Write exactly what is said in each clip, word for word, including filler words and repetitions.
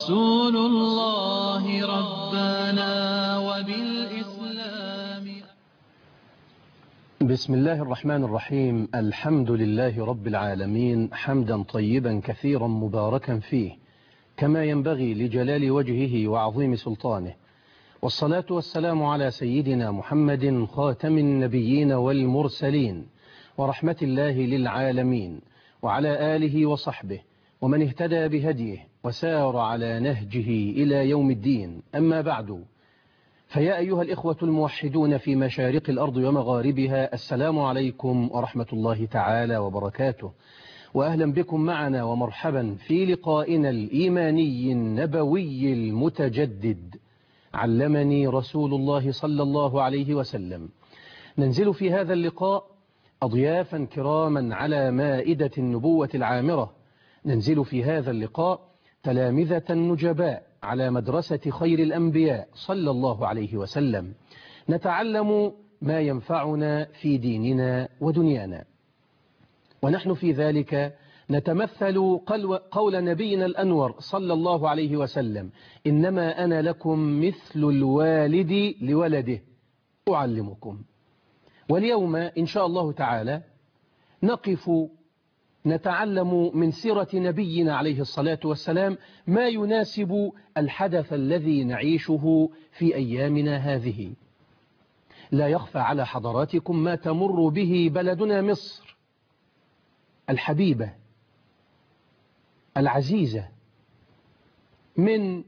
رسول الله ربنا وبالإسلام. بسم الله الرحمن الرحيم. الحمد لله رب العالمين، حمدا طيبا كثيرا مباركا فيه كما ينبغي لجلال وجهه وعظيم سلطانه، والصلاة والسلام على سيدنا محمد خاتم النبيين والمرسلين ورحمة الله للعالمين، وعلى آله وصحبه ومن اهتدى بهديه وسار على نهجه إلى يوم الدين. أما بعد، فيا أيها الإخوة الموحدون في مشارق الأرض ومغاربها، السلام عليكم ورحمة الله تعالى وبركاته، وأهلا بكم معنا ومرحبا في لقائنا الإيماني النبوي المتجدد. علمني رسول الله صلى الله عليه وسلم. ننزل في هذا اللقاء أضيافا كراما على مائدة النبوة العامرة، ننزل في هذا اللقاء تلامذة نجباء على مدرسة خير الأنبياء صلى الله عليه وسلم، نتعلم ما ينفعنا في ديننا ودنيانا، ونحن في ذلك نتمثل قول نبينا الأنور صلى الله عليه وسلم: إنما أنا لكم مثل الوالد لولده أعلمكم. واليوم إن شاء الله تعالى نقف نتعلم من سيرة نبينا عليه الصلاة والسلام ما يناسب الحدث الذي نعيشه في أيامنا هذه. لا يخفى على حضراتكم ما تمر به بلدنا مصر الحبيبة العزيزة من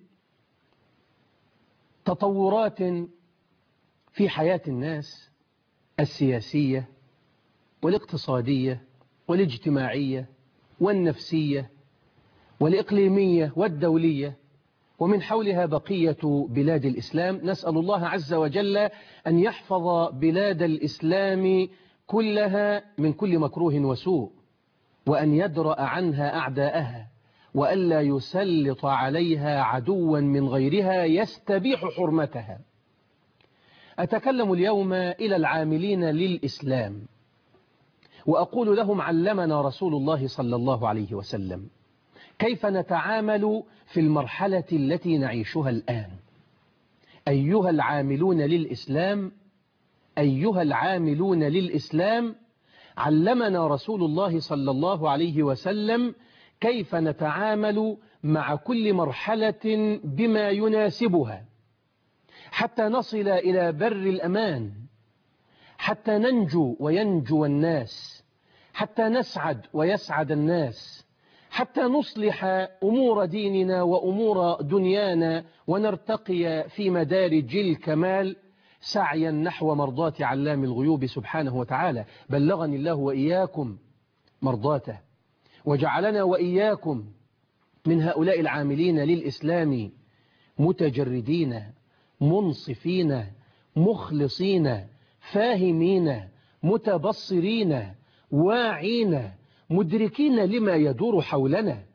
تطورات في حياة الناس السياسية والاقتصادية والاجتماعية والنفسية والإقليمية والدولية، ومن حولها بقية بلاد الإسلام. نسأل الله عز وجل أن يحفظ بلاد الإسلام كلها من كل مكروه وسوء، وأن يدرأ عنها أعداءها، وألا يسلط عليها عدوا من غيرها يستبيح حرمتها. أتكلم اليوم إلى العاملين للإسلام وأقول لهم: علمنا رسول الله صلى الله عليه وسلم كيف نتعامل في المرحلة التي نعيشها الآن. أيها العاملون للإسلام أيها العاملون للإسلام علمنا رسول الله صلى الله عليه وسلم كيف نتعامل مع كل مرحلة بما يناسبها حتى نصل إلى بر الأمان، حتى ننجو وينجو الناس، حتى نسعد ويسعد الناس، حتى نصلح أمور ديننا وأمور دنيانا ونرتقي في مدارج الكمال سعيا نحو مرضاة علام الغيوب سبحانه وتعالى. بلغني الله وإياكم مرضاته، وجعلنا وإياكم من هؤلاء العاملين للإسلام متجردين منصفين مخلصين فاهمين متبصرين واعين مدركين لما يدور حولنا.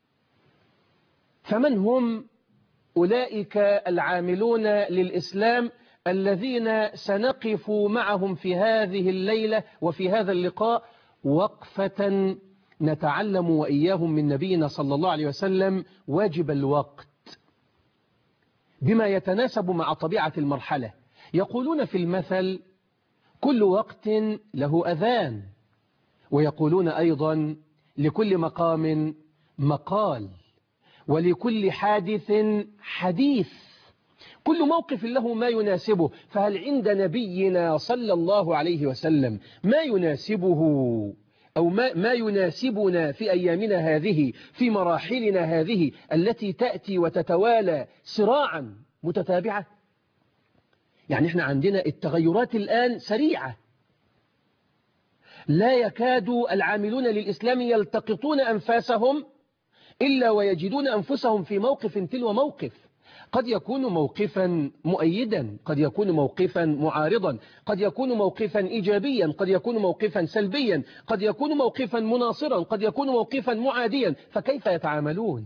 فمن هم أولئك العاملون للإسلام الذين سنقف معهم في هذه الليلة وفي هذا اللقاء وقفة نتعلم وإياهم من نبينا صلى الله عليه وسلم واجب الوقت بما يتناسب مع طبيعة المرحلة؟ يقولون في المثل: كل وقت له أذان، ويقولون أيضا: لكل مقام مقال، ولكل حادث حديث. كل موقف له ما يناسبه. فهل عند نبينا صلى الله عليه وسلم ما يناسبه أو ما, ما يناسبنا في أيامنا هذه، في مراحلنا هذه التي تأتي وتتوالى صراعا متتابعة؟ يعني احنا عندنا التغيرات الآن سريعة، لا يكاد العاملون للإسلام يلتقطون أنفاسهم إلا ويجدون أنفسهم في موقف تلو موقف. قد يكون موقفا مؤيدا، قد يكون موقفا معارضا، قد يكون موقفا إيجابيا، قد يكون موقفا سلبيا، قد يكون موقفا مناصرا، قد يكون موقفا معاديا. فكيف يتعاملون؟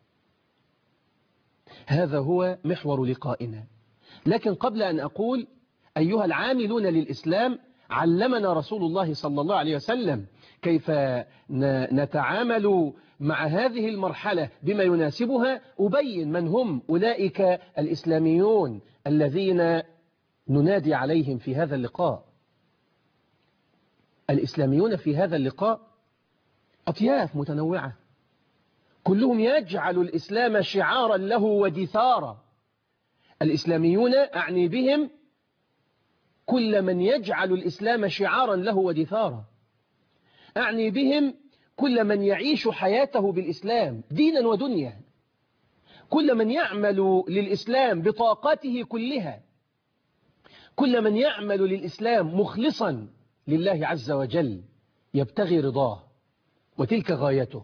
هذا هو محور لقائنا. لكن قبل أن أقول أيها العاملون للإسلام علمنا رسول الله صلى الله عليه وسلم كيف نتعامل مع هذه المرحلة بما يناسبها أبين من هم أولئك الإسلاميون الذين ننادي عليهم في هذا اللقاء. الإسلاميون في هذا اللقاء أطياف متنوعة، كلهم يجعل الإسلام شعارا له ودثارا. الإسلاميون أعني بهم كل من يجعل الإسلام شعارا له ودثارا، أعني بهم كل من يعيش حياته بالإسلام دينا ودنيا، كل من يعمل للإسلام بطاقته كلها، كل من يعمل للإسلام مخلصا لله عز وجل يبتغي رضاه، وتلك غايته.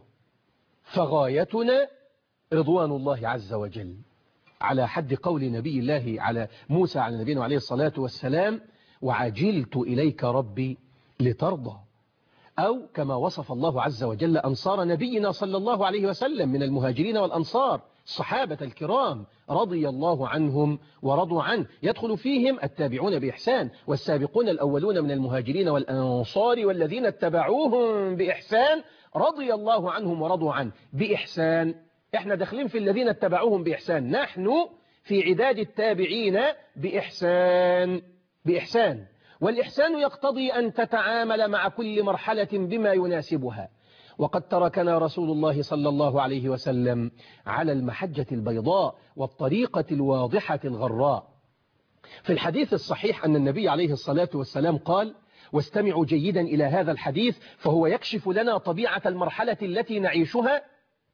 فغايتنا رضوان الله عز وجل، على حد قول نبي الله على موسى على نبينا عليه الصلاة والسلام: وعجلت إليك ربي لترضى. أو كما وصف الله عز وجل أنصار نبينا صلى الله عليه وسلم من المهاجرين والأنصار الصحابة الكرام رضي الله عنهم ورضوا عنه، يدخل فيهم التابعون بإحسان والسابقون الأولون من المهاجرين والأنصار والذين اتبعوهم بإحسان رضي الله عنهم ورضوا عنه. بإحسان، احنا داخلين في الذين اتبعوهم بإحسان، نحن في عداد التابعين بإحسان. بإحسان، والإحسان يقتضي أن تتعامل مع كل مرحلة بما يناسبها. وقد تركنا رسول الله صلى الله عليه وسلم على المحجة البيضاء والطريقة الواضحة الغراء. في الحديث الصحيح أن النبي عليه الصلاة والسلام قال: واستمعوا جيدا إلى هذا الحديث فهو يكشف لنا طبيعة المرحلة التي نعيشها،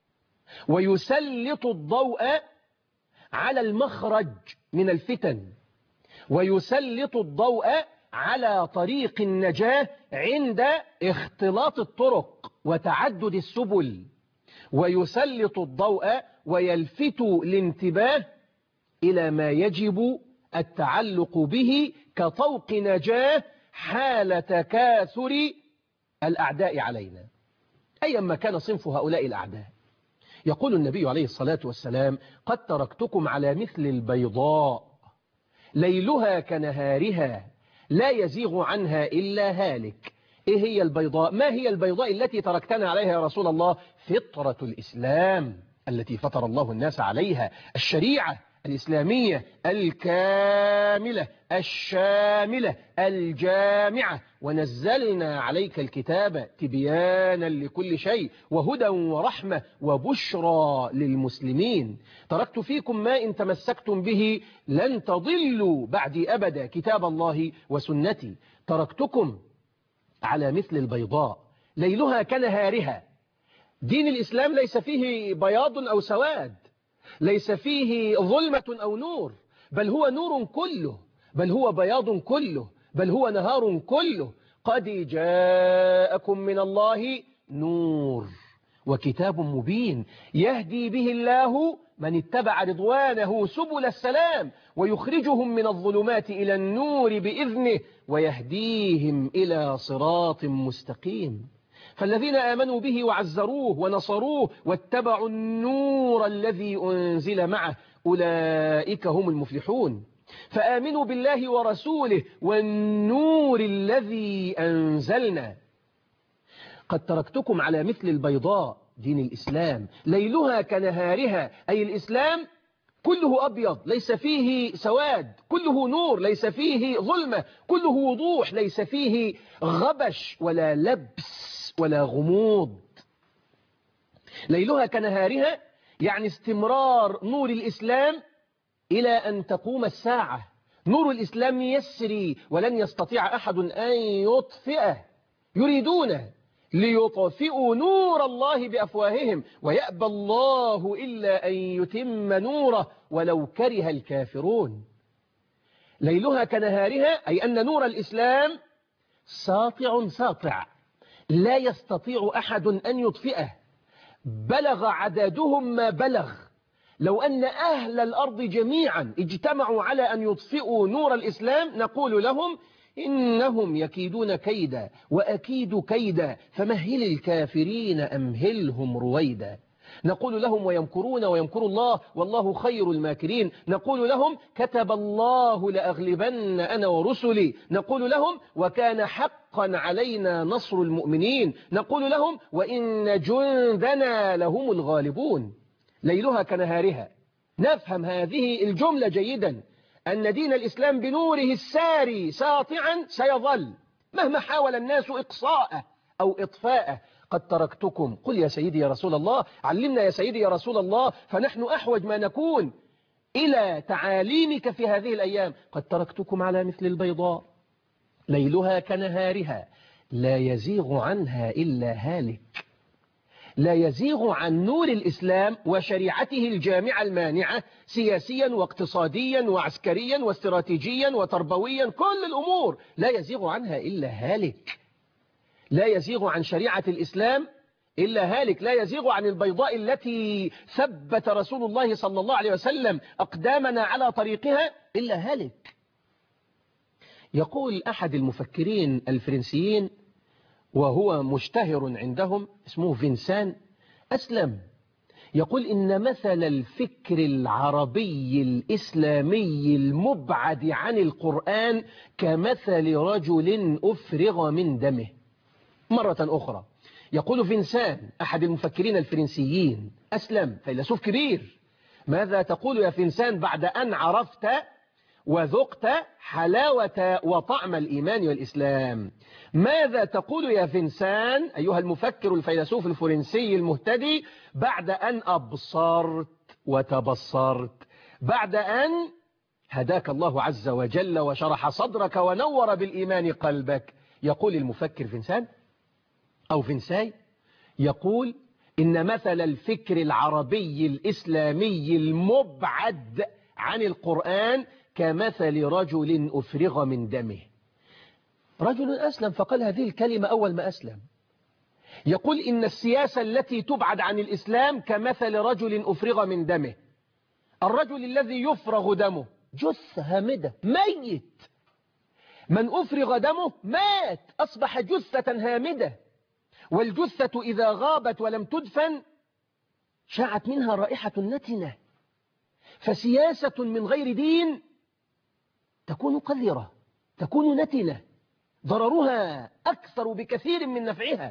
ويسلط الضوء على المخرج من الفتن، ويسلط الضوء على طريق النجاة عند اختلاط الطرق وتعدد السبل، ويسلط الضوء ويلفت الانتباه إلى ما يجب التعلق به كطوق نجاة حال تكاثر الأعداء علينا أيما كان صنف هؤلاء الأعداء. يقول النبي عليه الصلاة والسلام: قد تركتكم على مثل البيضاء ليلها كنهارها لا يزيغ عنها إلا هالك. إيه هي البيضاء؟ ما هي البيضاء التي تركتنا عليها يا رسول الله؟ فطرة الإسلام التي فطر الله الناس عليها، الشريعة الإسلامية الكاملة الشاملة الجامعة. ونزلنا عليك الكتاب تبيانا لكل شيء وهدى ورحمة وبشرى للمسلمين. تركت فيكم ما إن تمسكتم به لن تضلوا بعدي أبدا، كتاب الله وسنتي. تركتكم على مثل البيضاء ليلها كنهارها. دين الإسلام ليس فيه بياض أو سواد، ليس فيه ظلمة أو نور، بل هو نور كله، بل هو بياض كله، بل هو نهار كله. قد جاءكم من الله نور وكتاب مبين يهدي به الله من اتبع رضوانه سبل السلام ويخرجهم من الظلمات إلى النور بإذنه ويهديهم إلى صراط مستقيم. فالذين آمنوا به وعزروه ونصروه واتبعوا النور الذي أنزل معه أولئك هم المفلحون. فآمنوا بالله ورسوله والنور الذي أنزلنا. قد تركتكم على مثل البيضاء، دين الإسلام، ليلها كنهارها، أي الإسلام كله أبيض ليس فيه سواد، كله نور ليس فيه ظلمة، كله وضوح ليس فيه غبش ولا لبس ولا غموض. ليلها كنهارها يعني استمرار نور الإسلام إلى أن تقوم الساعة. نور الإسلام يسري ولن يستطيع أحد أن يطفئه. يريدون ليطفئوا نور الله بأفواههم ويأبى الله إلا أن يتم نوره ولو كره الكافرون. ليلها كنهارها أي أن نور الإسلام ساطع ساطع لا يستطيع أحد أن يطفئه. بلغ عددهم ما بلغ. لو أن أهل الأرض جميعا اجتمعوا على أن يطفئوا نور الإسلام نقول لهم إنهم يكيدون كيدا وأكيد كيدا فمهل الكافرين أمهلهم رويدا. نقول لهم ويمكرون ويمكر الله والله خير الماكرين. نقول لهم كتب الله لأغلبن أنا ورسلي. نقول لهم وكان حقا علينا نصر المؤمنين. نقول لهم وإن جندنا لهم الغالبون. ليلها كنهارها. نفهم هذه الجملة جيدا، أن دين الإسلام بنوره الساري ساطعا سيظل مهما حاول الناس إقصاءه أو إطفاءه. قد تركتكم، قل يا سيدي يا رسول الله، علمنا يا سيدي يا رسول الله، فنحن أحوج ما نكون إلى تعاليمك في هذه الأيام. قد تركتكم على مثل البيضاء ليلها كنهارها لا يزيغ عنها إلا هالك. لا يزيغ عن نور الإسلام وشريعته الجامعة المانعة سياسيا واقتصاديا وعسكريا واستراتيجيا وتربويا، كل الأمور لا يزيغ عنها إلا هالك. لا يزيغ عن شريعة الإسلام إلا هالك. لا يزيغ عن البيضاء التي ثبت رسول الله صلى الله عليه وسلم أقدامنا على طريقها إلا هالك. يقول أحد المفكرين الفرنسيين وهو مشتهر عندهم اسمه فينسان أسلم، يقول إن مثل الفكر العربي الإسلامي المبعد عن القرآن كمثل رجل أفرغ من دمه. مرة أخرى يقول فينسان أحد المفكرين الفرنسيين أسلم فيلسوف كبير، ماذا تقول يا فينسان بعد أن عرفت وذقت حلاوة وطعم الإيمان والإسلام؟ ماذا تقول يا فينسان أيها المفكر الفيلسوف الفرنسي المهتدي بعد أن أبصرت وتبصرت، بعد أن هداك الله عز وجل وشرح صدرك ونور بالإيمان قلبك؟ يقول المفكر فينسان أو فينساي، يقول إن مثل الفكر العربي الإسلامي المبعد عن القرآن كمثل رجل أفرغ من دمه. رجل أسلم فقال هذه الكلمة أول ما أسلم. يقول إن السياسة التي تبعد عن الإسلام كمثل رجل أفرغ من دمه. الرجل الذي يفرغ دمه جثة هامدة ميت، من أفرغ دمه مات أصبح جثة هامدة، والجثة إذا غابت ولم تدفن شاعت منها رائحة نتنة. فسياسة من غير دين تكون قذرة، تكون نتنة، ضررها أكثر بكثير من نفعها.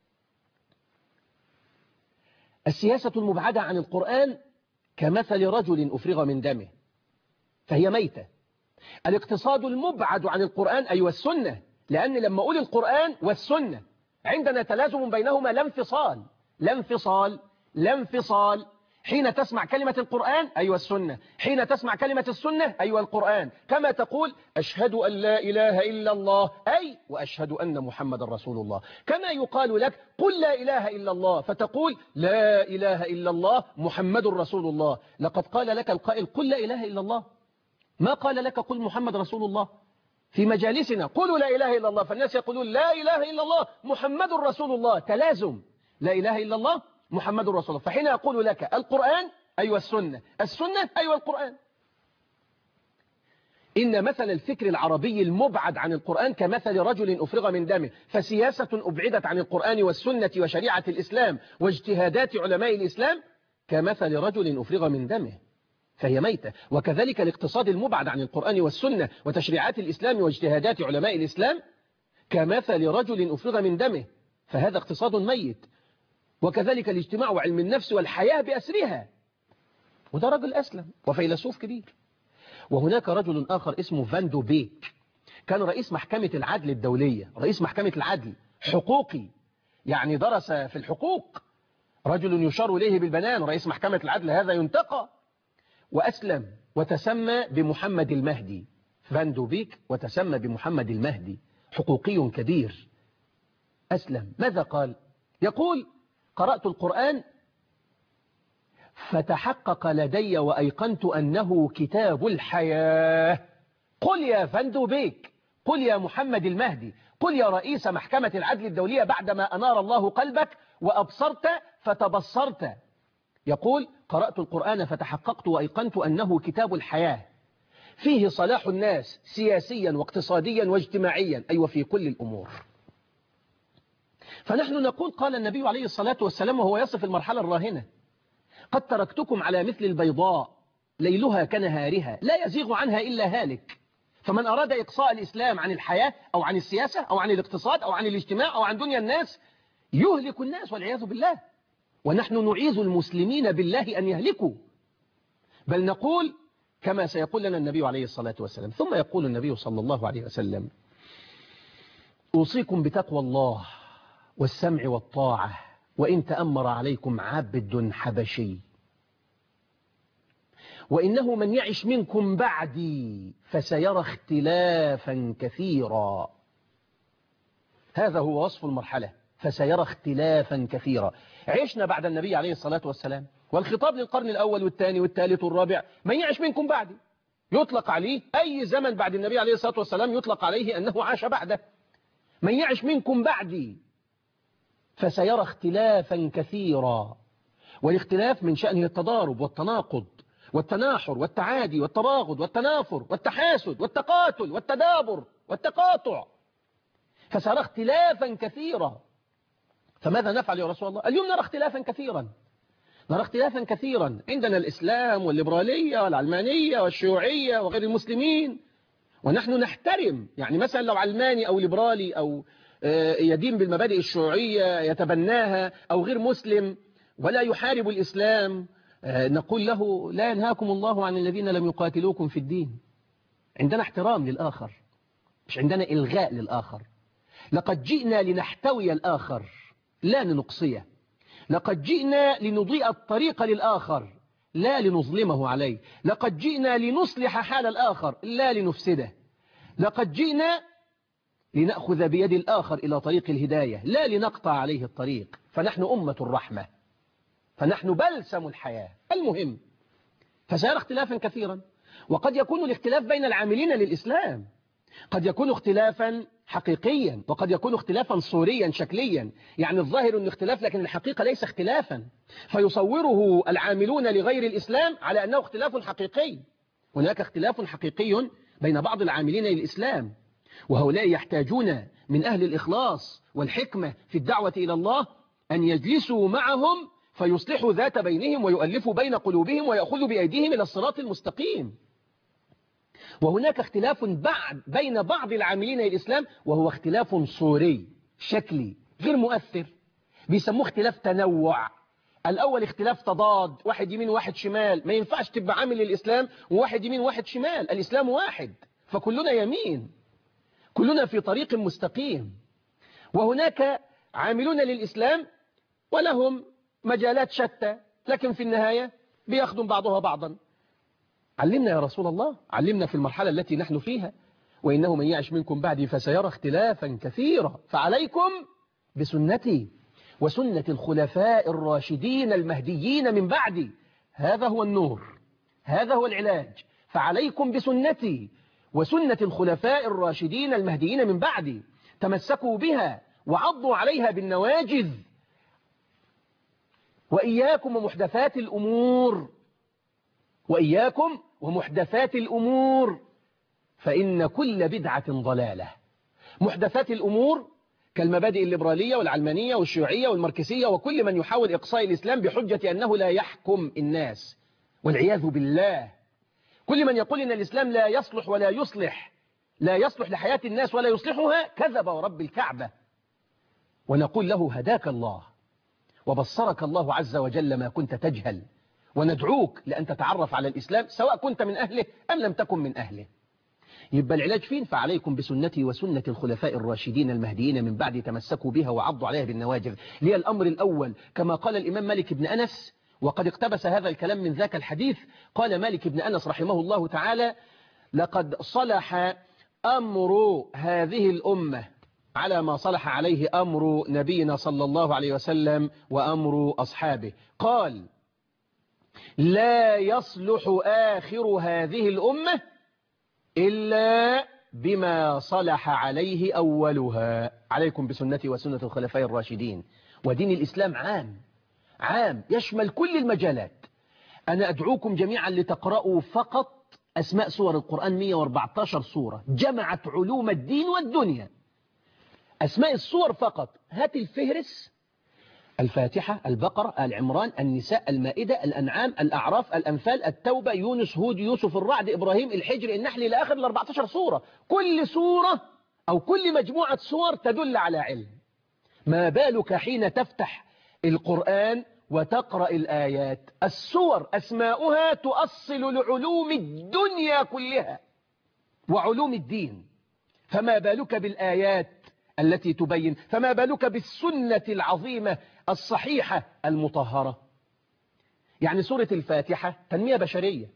السياسة المبعدة عن القرآن كمثل رجل أفرغ من دمه فهي ميتة. الاقتصاد المبعد عن القرآن أي والسنة، لأن لما أقول القرآن والسنة عندنا تلازم بينهما لا انفصال، لا انفصال لا انفصال. حين تسمع كلمة القرآن أيوة السنة، حين تسمع كلمة السنة أيوة القرآن. كما تقول أشهد أن لا إله إلا الله أي وأشهد أن محمد رسول الله. كما يقال لك قل لا إله إلا الله فتقول لا إله إلا الله محمد رسول الله. لقد قال لك القائل قل لا إله إلا الله، ما قال لك قل محمد رسول الله. في مجالسنا قولوا لا إله إلا الله فالناس يقولون لا إله إلا الله محمد رسول الله. تلازم، لا إله إلا الله محمد رسول الله. فحين أقول لك القرآن أيوة السنة، السنة أيوة القرآن. إن مثل الفكر العربي المبعد عن القرآن كمثل رجل أفرغ من دمه. فسياسة أبعدت عن القرآن والسنة وشريعة الإسلام واجتهادات علماء الإسلام كمثل رجل أفرغ من دمه فهي ميتة. وكذلك الاقتصاد المبعد عن القرآن والسنة وتشريعات الإسلام واجتهادات علماء الإسلام كمثل رجل أفرغ من دمه فهذا اقتصاد ميت. وكذلك الاجتماع وعلم النفس والحياة بأسرها، وده رجل أسلم وفيلسوف كبير. وهناك رجل آخر اسمه فاندو بيك، كان رئيس محكمة العدل الدولية، رئيس محكمة العدل، حقوقي يعني درس في الحقوق، رجل يشار إليه بالبنان، رئيس محكمة العدل هذا ينتقى. وأسلم وتسمى بمحمد المهدي، فاندو بيك وتسمى بمحمد المهدي، حقوقي كبير أسلم. ماذا قال؟ يقول قرأت القرآن فتحقق لدي وأيقنت أنه كتاب الحياة. قل يا فاندو بيك، قل يا محمد المهدي، قل يا رئيس محكمة العدل الدولية بعدما أنار الله قلبك وأبصرت فتبصرت. يقول قرأت القرآن فتحققت وأيقنت أنه كتاب الحياة فيه صلاح الناس سياسيا واقتصاديا واجتماعيا، أي وفي كل الأمور. فنحن نقول قال النبي عليه الصلاة والسلام وهو يصف المرحلة الراهنة قد تركتكم على مثل البيضاء ليلها كنهارها لا يزيغ عنها إلا هالك. فمن أراد إقصاء الإسلام عن الحياة أو عن السياسة أو عن الاقتصاد أو عن الاجتماع أو عن دنيا الناس يهلك الناس والعياذ بالله. ونحن نعيذ المسلمين بالله أن يهلكوا، بل نقول كما سيقول لنا النبي عليه الصلاة والسلام. ثم يقول النبي صلى الله عليه وسلم: أوصيكم بتقوى الله والسمع والطاعة وإن تأمر عليكم عبد حبشي، وإنه من يعش منكم بعدي فسيرى اختلافا كثيرا. هذا هو وصف المرحلة، فسيرى اختلافا كثيرا. عشنا بعد النبي عليه الصلاة والسلام، والخطاب للقرن الأول والثاني والثالث والرابع: من يعش منكم بعدي. يطلق عليه أي زمن بعد النبي عليه الصلاة والسلام يطلق عليه أنه عاش بعده. من يعش منكم بعدي فسيرى اختلافا كثيرا. والاختلاف من شأنه التضارب والتناقض والتناحر والتعادي والتباغض والتنافر والتحاسد والتقاتل والتدابر والتقاطع. فسيرى اختلافا كثيرا. فماذا نفعل يا رسول الله؟ اليوم نرى اختلافا كثيرا، نرى اختلافا كثيرا. عندنا الإسلام والليبرالية والعلمانية والشيوعية وغير المسلمين، ونحن نحترم. يعني مثلا لو علماني أو ليبرالي أو يدين بالمبادئ الشيوعية يتبناها أو غير مسلم ولا يحارب الإسلام، نقول له: لا ينهاكم الله عن الذين لم يقاتلوكم في الدين. عندنا احترام للآخر، مش عندنا إلغاء للآخر. لقد جئنا لنحتوي الآخر لا لنقصيه. لقد جئنا لنضيء الطريق للآخر لا لنظلمه عليه. لقد جئنا لنصلح حال الآخر لا لنفسده. لقد جئنا لنأخذ بيد الآخر إلى طريق الهداية لا لنقطع عليه الطريق. فنحن أمة الرحمة، فنحن بلسم الحياة. المهم، فسيرى اختلافا كثيرا. وقد يكون الاختلاف بين العاملين للإسلام، قد يكون اختلافا حقيقيا، وقد يكون اختلافا صوريا شكليا. يعني الظاهر أنه اختلاف لكن الحقيقة ليس اختلافا، فيصوره العاملون لغير الإسلام على أنه اختلاف حقيقي. هناك اختلاف حقيقي بين بعض العاملين للإسلام، وهؤلاء يحتاجون من أهل الإخلاص والحكمة في الدعوة إلى الله أن يجلسوا معهم فيصلحوا ذات بينهم ويؤلفوا بين قلوبهم ويأخذوا بأيديهم إلى الصراط المستقيم. وهناك اختلاف بعد بين بعض العاملين للإسلام، وهو اختلاف صوري شكلي غير مؤثر، بيسموه اختلاف تنوع. الأول اختلاف تضاد، واحد يمين وواحد شمال. ما ينفعش تبقى عامل للإسلام وواحد يمين وواحد شمال. الإسلام واحد، فكلنا يمين، كلنا في طريق مستقيم. وهناك عاملون للإسلام ولهم مجالات شتى، لكن في النهاية بيخدم بعضها بعضا. علمنا يا رسول الله، علمنا في المرحلة التي نحن فيها: وإنه من يعش منكم بعدي فسيرى اختلافا كثيرا، فعليكم بسنتي وسنة الخلفاء الراشدين المهديين من بعدي. هذا هو النور، هذا هو العلاج. فعليكم بسنتي وسنة الخلفاء الراشدين المهديين من بعدي، تمسكوا بها وعضوا عليها بالنواجذ. وإياكم ومحدثات الأمور، وإياكم ومحدثات الأمور، فإن كل بدعة ضلالة. محدثات الأمور كالمبادئ الليبرالية والعلمانية والشيوعية والماركسية وكل من يحاول إقصاء الإسلام بحجة أنه لا يحكم الناس، والعياذ بالله. كل من يقول إن الإسلام لا يصلح ولا يصلح، لا يصلح لحياة الناس ولا يصلحها، كذب ورب الكعبة. ونقول له: هداك الله وبصرك الله عز وجل ما كنت تجهل، وندعوك لأن تتعرف على الإسلام سواء كنت من أهله أم لم تكن من أهله. يبقى العلاج فين؟ فعليكم بسنتي وسنة الخلفاء الراشدين المهديين من بعد، تمسكوا بها وعضوا عليها بالنواجذ. ليه الأمر الأول كما قال الإمام مالك بن أنس، وقد اقتبس هذا الكلام من ذاك الحديث. قال مالك بن أنس رحمه الله تعالى: لقد صلح أمر هذه الأمة على ما صلح عليه أمر نبينا صلى الله عليه وسلم وأمر أصحابه. قال: لا يصلح آخر هذه الأمة إلا بما صلح عليه أولها. عليكم بسنتي وسنة الخلفاء الراشدين. ودين الإسلام عام عام يشمل كل المجالات. أنا أدعوكم جميعا لتقرأوا فقط أسماء سور القرآن، مئة وأربعة عشر سورة جمعت علوم الدين والدنيا. أسماء السور فقط. هات الفهرس الفاتحة، البقرة، آل عمران، النساء، المائدة، الأنعام، الأعراف، الأنفال، التوبة، يونس، هود، يوسف، الرعد، إبراهيم، الحجر، النحل، إلى آخر ال أربعة عشر سورة. كل سورة أو كل مجموعة سور تدل على علم. ما بالك حين تفتح القرآن وتقرأ الآيات؟ السور أسماؤها تؤصل لعلوم الدنيا كلها وعلوم الدين، فما بالك بالآيات التي تبين؟ فما بالك بالسنة العظيمة الصحيحة المطهرة؟ يعني سورة الفاتحة تنمية بشرية،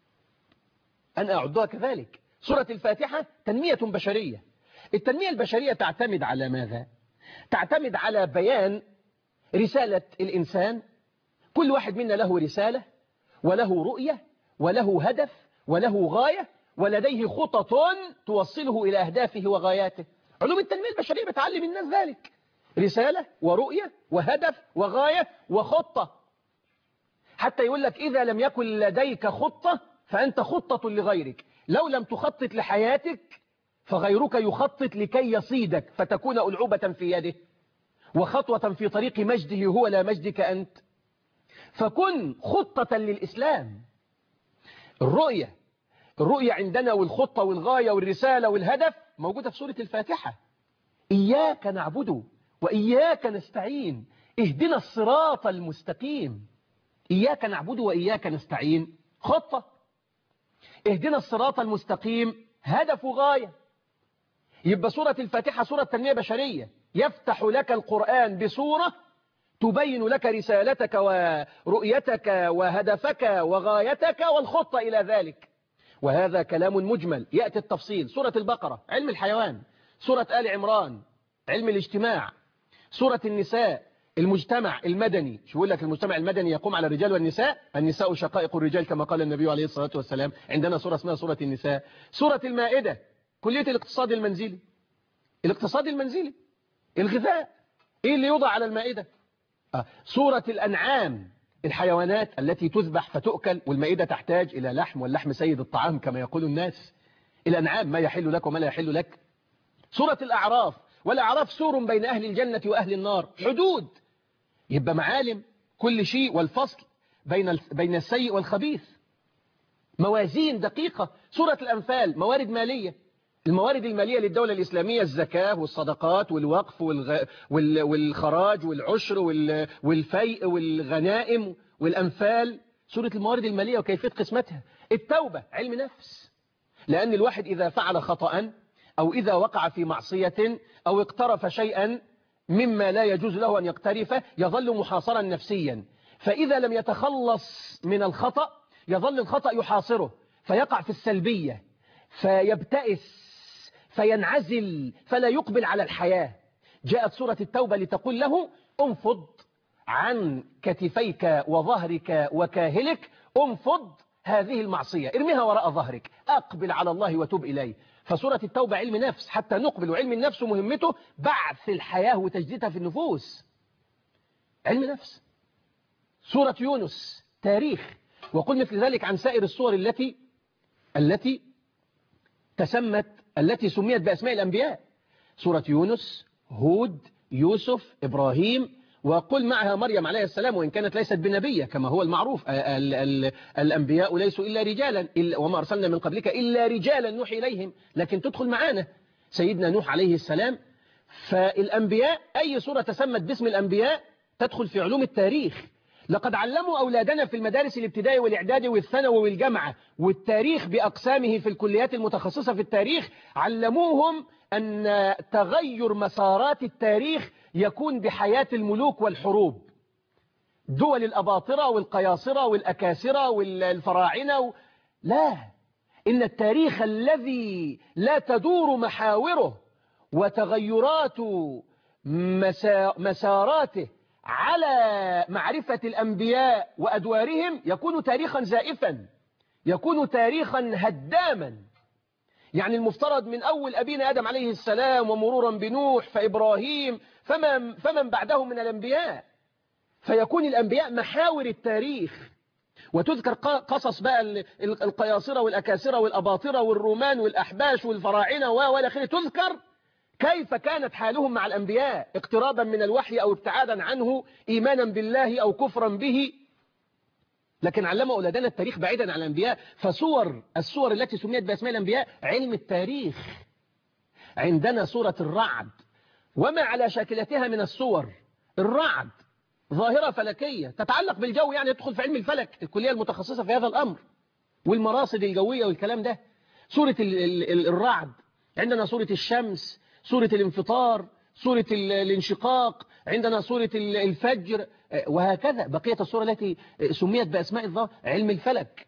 أنا أعدها كذلك. سورة الفاتحة تنمية بشرية. التنمية البشرية تعتمد على ماذا؟ تعتمد على بيان رسالة الإنسان. كل واحد منا له رسالة وله رؤية وله هدف وله غاية ولديه خطط توصله إلى أهدافه وغاياته. علوم التنمية البشرية بتعلم الناس ذلك، رسالة ورؤية وهدف وغاية وخطة. حتى يقول لك إذا لم يكن لديك خطة فأنت خطة لغيرك. لو لم تخطط لحياتك فغيرك يخطط لكي يصيدك فتكون ألعوبة في يده وخطوة في طريق مجده هو لا مجدك أنت. فكن خطة للإسلام. الرؤية الرؤية عندنا والخطة والغاية والرسالة والهدف موجودة في سورة الفاتحة. إياك نعبد وإياك نستعين اهدنا الصراط المستقيم. إياك نعبد وإياك نستعين خطة، اهدنا الصراط المستقيم هدف وغاية. يبقى سورة الفاتحة سورة تنمية بشرية، يفتح لك القرآن بسورة تبين لك رسالتك ورؤيتك وهدفك وغايتك والخطة إلى ذلك. وهذا كلام مجمل، يأتي التفصيل. سورة البقرة علم الحيوان، سورة آل عمران علم الاجتماع، سورة النساء المجتمع المدني. شو يقول لك؟ المجتمع المدني يقوم على الرجال والنساء، النساء شقائق الرجال كما قال النبي عليه الصلاة والسلام. عندنا سورة اسمها سورة النساء. سورة المائدة كلية الاقتصاد المنزلي، الاقتصاد المنزلي الغذاء، ايه اللي يوضع على المائدة؟ آه. سورة الأنعام الحيوانات التي تذبح فتؤكل، والمائدة تحتاج إلى لحم واللحم سيد الطعام كما يقول الناس. الأنعام ما يحل لك وما لا يحل لك. سورة الأعراف، والأعراف سور بين أهل الجنة وأهل النار، حدود، يبقى معالم كل شيء والفصل بين بين السيء والخبيث، موازين دقيقة. سورة الأنفال موارد مالية، الموارد المالية للدولة الإسلامية، الزكاة والصدقات والوقف والغ... وال... والخراج والعشر وال... والفيء والغنائم والأنفال، سورة الموارد المالية وكيفية قسمتها. التوبة علم نفس، لأن الواحد إذا فعل خطأ أو إذا وقع في معصية أو اقترف شيئا مما لا يجوز له أن يقترفه يظل محاصرا نفسيا، فإذا لم يتخلص من الخطأ يظل الخطأ يحاصره فيقع في السلبية فيبتئس فينعزل فلا يقبل على الحياة. جاءت سورة التوبة لتقول له انفض عن كتفيك وظهرك وكاهلك، انفض هذه المعصية ارميها وراء ظهرك، أقبل على الله وتوب إليه. فسورة التوبة علم نفس حتى نقبل، وعلم النفس مهمته بعث الحياة وتجديدها في النفوس، علم نفس. سورة يونس تاريخ، وقل مثل ذلك عن سائر السور التي التي تسمت التي سميت بأسماء الأنبياء. سورة يونس، هود، يوسف، إبراهيم، وقل معها مريم عليه السلام وإن كانت ليست بنبية كما هو المعروف. ال ال الأنبياء ليسوا إلا رجالا، وما أرسلنا من قبلك إلا رجالا نوحي إليهم، لكن تدخل معانا سيدنا نوح عليه السلام. فالأنبياء أي سورة تسمت باسم الأنبياء تدخل في علوم التاريخ. لقد علموا أولادنا في المدارس الابتدائي والإعدادي والثانوي والجامعة والتاريخ بأقسامه في الكليات المتخصصة في التاريخ، علموهم أن تغير مسارات التاريخ يكون بحياة الملوك والحروب، دول الأباطرة والقياصرة والأكاسرة والفراعنة و... لا، إن التاريخ الذي لا تدور محاوره وتغيرات مسا... مساراته على معرفة الأنبياء وأدوارهم يكون تاريخا زائفا، يكون تاريخا هداما. يعني المفترض من أول أبينا آدم عليه السلام ومرورا بنوح فإبراهيم فمن, فمن بعده من الأنبياء، فيكون الأنبياء محاور التاريخ، وتذكر قصص بقى القياصرة والأكاسرة والأباطرة والرومان والأحباش والفراعنة والآخره، تذكر كيف كانت حالهم مع الأنبياء؟ اقترابا من الوحي أو ابتعادا عنه، إيمانا بالله أو كفرا به. لكن علم أولادنا التاريخ بعيدا عن الأنبياء. فصور الصور التي سميت بأسماء الأنبياء علم التاريخ. عندنا سورة الرعد وما على شاكلتها من الصور. الرعد ظاهرة فلكية تتعلق بالجو، يعني تدخل في علم الفلك، الكلية المتخصصة في هذا الأمر، والمراصد الجوية والكلام ده. سورة الرعد. عندنا سورة الشمس، سورة الانفطار، سورة الانشقاق، عندنا سورة الفجر، وهكذا بقية السورة التي سميت بأسماء الظاهر علم الفلك.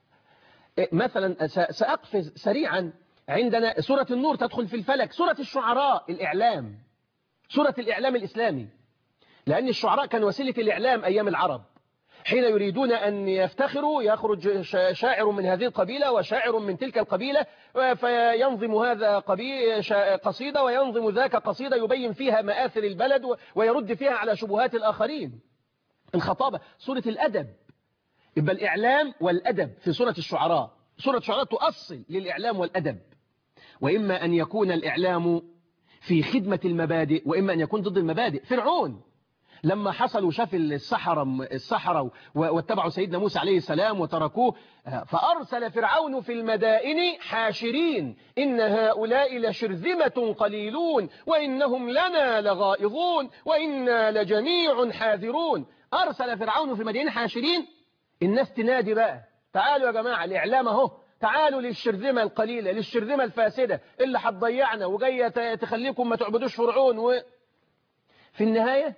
مثلا سأقفز سريعا. عندنا سورة النور تدخل في الفلك. سورة الشعراء الإعلام، سورة الإعلام الإسلامي، لأن الشعراء كان وسيلة الإعلام أيام العرب. حين يريدون أن يفتخروا يخرج شاعر من هذه القبيلة وشاعر من تلك القبيلة، فينظم هذا قصيدة وينظم ذاك قصيدة يبين فيها مآثر البلد ويرد فيها على شبهات الآخرين. الخطابة. سورة الأدب، يبقى الإعلام والأدب في سورة الشعراء. سورة الشعراء تؤصل للإعلام والأدب، وإما أن يكون الإعلام في خدمة المبادئ وإما أن يكون ضد المبادئ. فرعون لما حصلوا شاف السحرة السحرة واتبعوا سيدنا موسى عليه السلام وتركوه، فأرسل فرعون في المدائن حاشرين إن هؤلاء لشرذمة قليلون وإنهم لنا لغائظون وإنا لجميع حاذرون. أرسل فرعون في المدائن حاشرين، الناس تنادي بقى تعالوا يا جماعة الإعلام اهو، تعالوا للشرذمة القليلة، للشرذمة الفاسدة اللي هتضيعنا وجاية تخليكم ما تعبدوش فرعون. و... في النهاية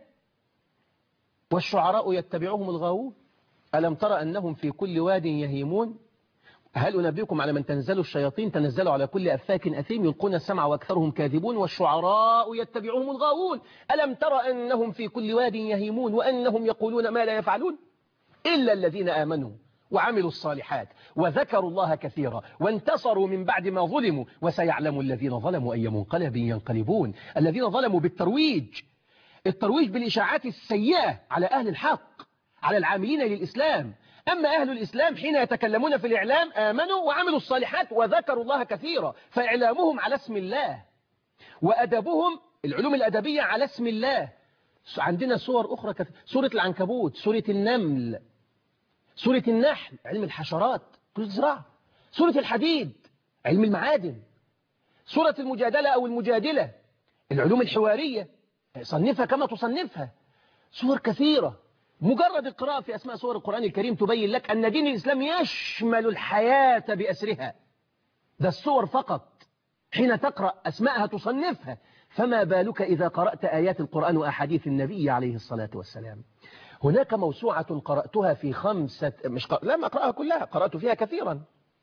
والشعراء يتبعهم الغاوون ألم ترى أنهم في كل واد يهيمون. هل أنبئكم على من تنزل الشياطين؟ تنزلوا على كل أفاك أثيم يلقون السمع وأكثرهم كاذبون والشعراء يتبعهم الغاوون ألم ترى أنهم في كل واد يهيمون وأنهم يقولون ما لا يفعلون إلا الذين آمنوا وعملوا الصالحات وذكروا الله كثيرا وانتصروا من بعد ما ظلموا وسيعلم الذين ظلموا أي منقلب ينقلبون. الذين ظلموا بالترويج، الترويج بالإشاعات السيئة على أهل الحق، على العاملين للإسلام. أما أهل الإسلام حين يتكلمون في الإعلام آمنوا وعملوا الصالحات وذكروا الله كثيرا، فإعلامهم على اسم الله وأدبهم العلوم الأدبية على اسم الله. عندنا صور أخرى كثيرة، سورة العنكبوت، سورة النمل، سورة النحل علم الحشرات كل الزراعة، سورة الحديد علم المعادن، سورة المجادلة أو المجادلة العلوم الحوارية صنفها كما تصنفها. سور كثيرة. مجرد القراءة في أسماء سور القرآن الكريم تبين لك أن دين الإسلام يشمل الحياة بأسرها. ده السور فقط، حين تقرأ أسماءها تصنفها، فما بالك إذا قرأت آيات القرآن وأحاديث النبي عليه الصلاة والسلام. هناك موسوعة قرأتها في خمسة مش ق... لا ما أقرأها كلها، قرأت فيها كثيرا.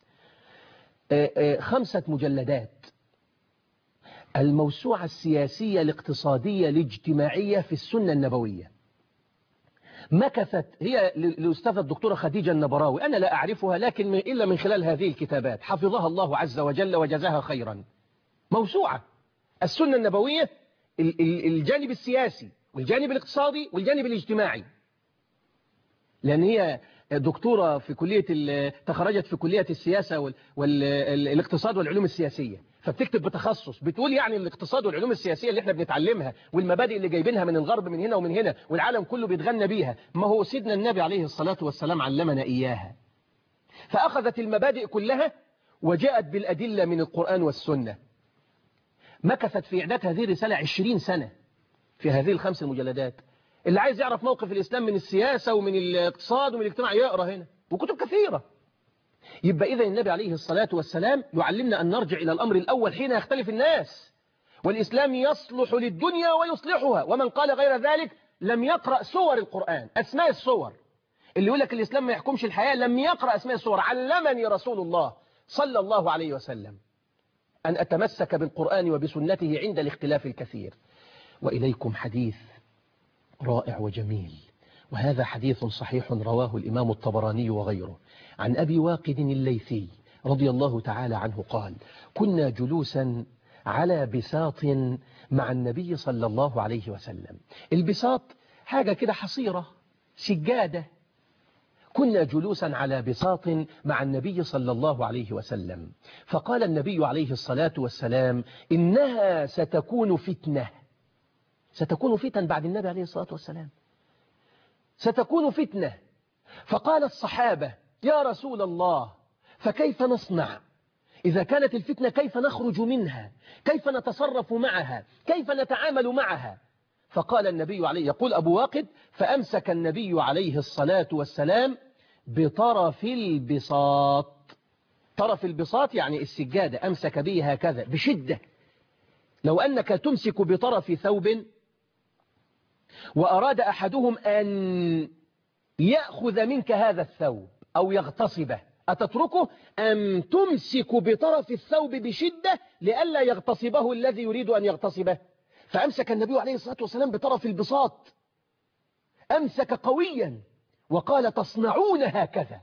خمسة مجلدات، الموسوعة السياسية الاقتصادية الاجتماعية في السنة النبوية. مكثت هي للأستاذة الدكتورة خديجة النبراوي، أنا لا أعرفها لكن من إلا من خلال هذه الكتابات حفظها الله عز وجل وجزاها خيرا. موسوعة السنة النبوية، الجانب السياسي والجانب الاقتصادي والجانب الاجتماعي، لأن هي دكتورة في كلية تخرجت في كلية السياسة والاقتصاد والعلوم السياسية، فبتكتب بتخصص بتقول يعني الاقتصاد والعلوم السياسية اللي احنا بنتعلمها والمبادئ اللي جايبينها من الغرب من هنا ومن هنا والعالم كله بيتغنى بيها، ما هو سيدنا النبي عليه الصلاة والسلام علمنا إياها. فأخذت المبادئ كلها وجاءت بالأدلة من القرآن والسنة. مكثت في إعداد هذه الرسالة عشرين سنة في هذه الخمس مجلدات. اللي عايز يعرف موقف الإسلام من السياسة ومن الاقتصاد ومن الاجتماع يقرأ هنا، وكتب كثيرة. يبقى إذا النبي عليه الصلاة والسلام يعلمنا أن نرجع إلى الأمر الأول حين يختلف الناس، والإسلام يصلح للدنيا ويصلحها، ومن قال غير ذلك لم يقرأ سور القرآن، أسماء السور. اللي يقول لك الإسلام ما يحكمش الحياة لم يقرأ أسماء السور. علمني رسول الله صلى الله عليه وسلم أن أتمسك بالقرآن وبسنته عند الاختلاف الكثير. وإليكم حديث رائع وجميل، وهذا حديث صحيح رواه الإمام الطبراني وغيره عن أبي واقد الليثي رضي الله تعالى عنه قال: كنا جلوسا على بساط مع النبي صلى الله عليه وسلم. البساط حاجة كده حصيرة، سجادة، كنا جلوسا على بساط مع النبي صلى الله عليه وسلم، فقال النبي عليه الصلاة والسلام: إنها ستكون فتنة. ستكون فتن بعد النبي عليه الصلاة والسلام، ستكون فتنة. فقال الصحابة: يا رسول الله، فكيف نصنع إذا كانت الفتنة؟ كيف نخرج منها؟ كيف نتصرف معها؟ كيف نتعامل معها؟ فقال النبي عليه، يقول أبو واقد: فأمسك النبي عليه الصلاة والسلام بطرف البساط. طرف البساط يعني السجادة، أمسك به هكذا بشدة. لو أنك تمسك بطرف ثوب وأراد أحدهم أن يأخذ منك هذا الثوب أو يغتصبه، أتتركه أم تمسك بطرف الثوب بشدة لئلا يغتصبه الذي يريد أن يغتصبه؟ فأمسك النبي عليه الصلاة والسلام بطرف البساط، أمسك قويا وقال: تصنعون هكذا.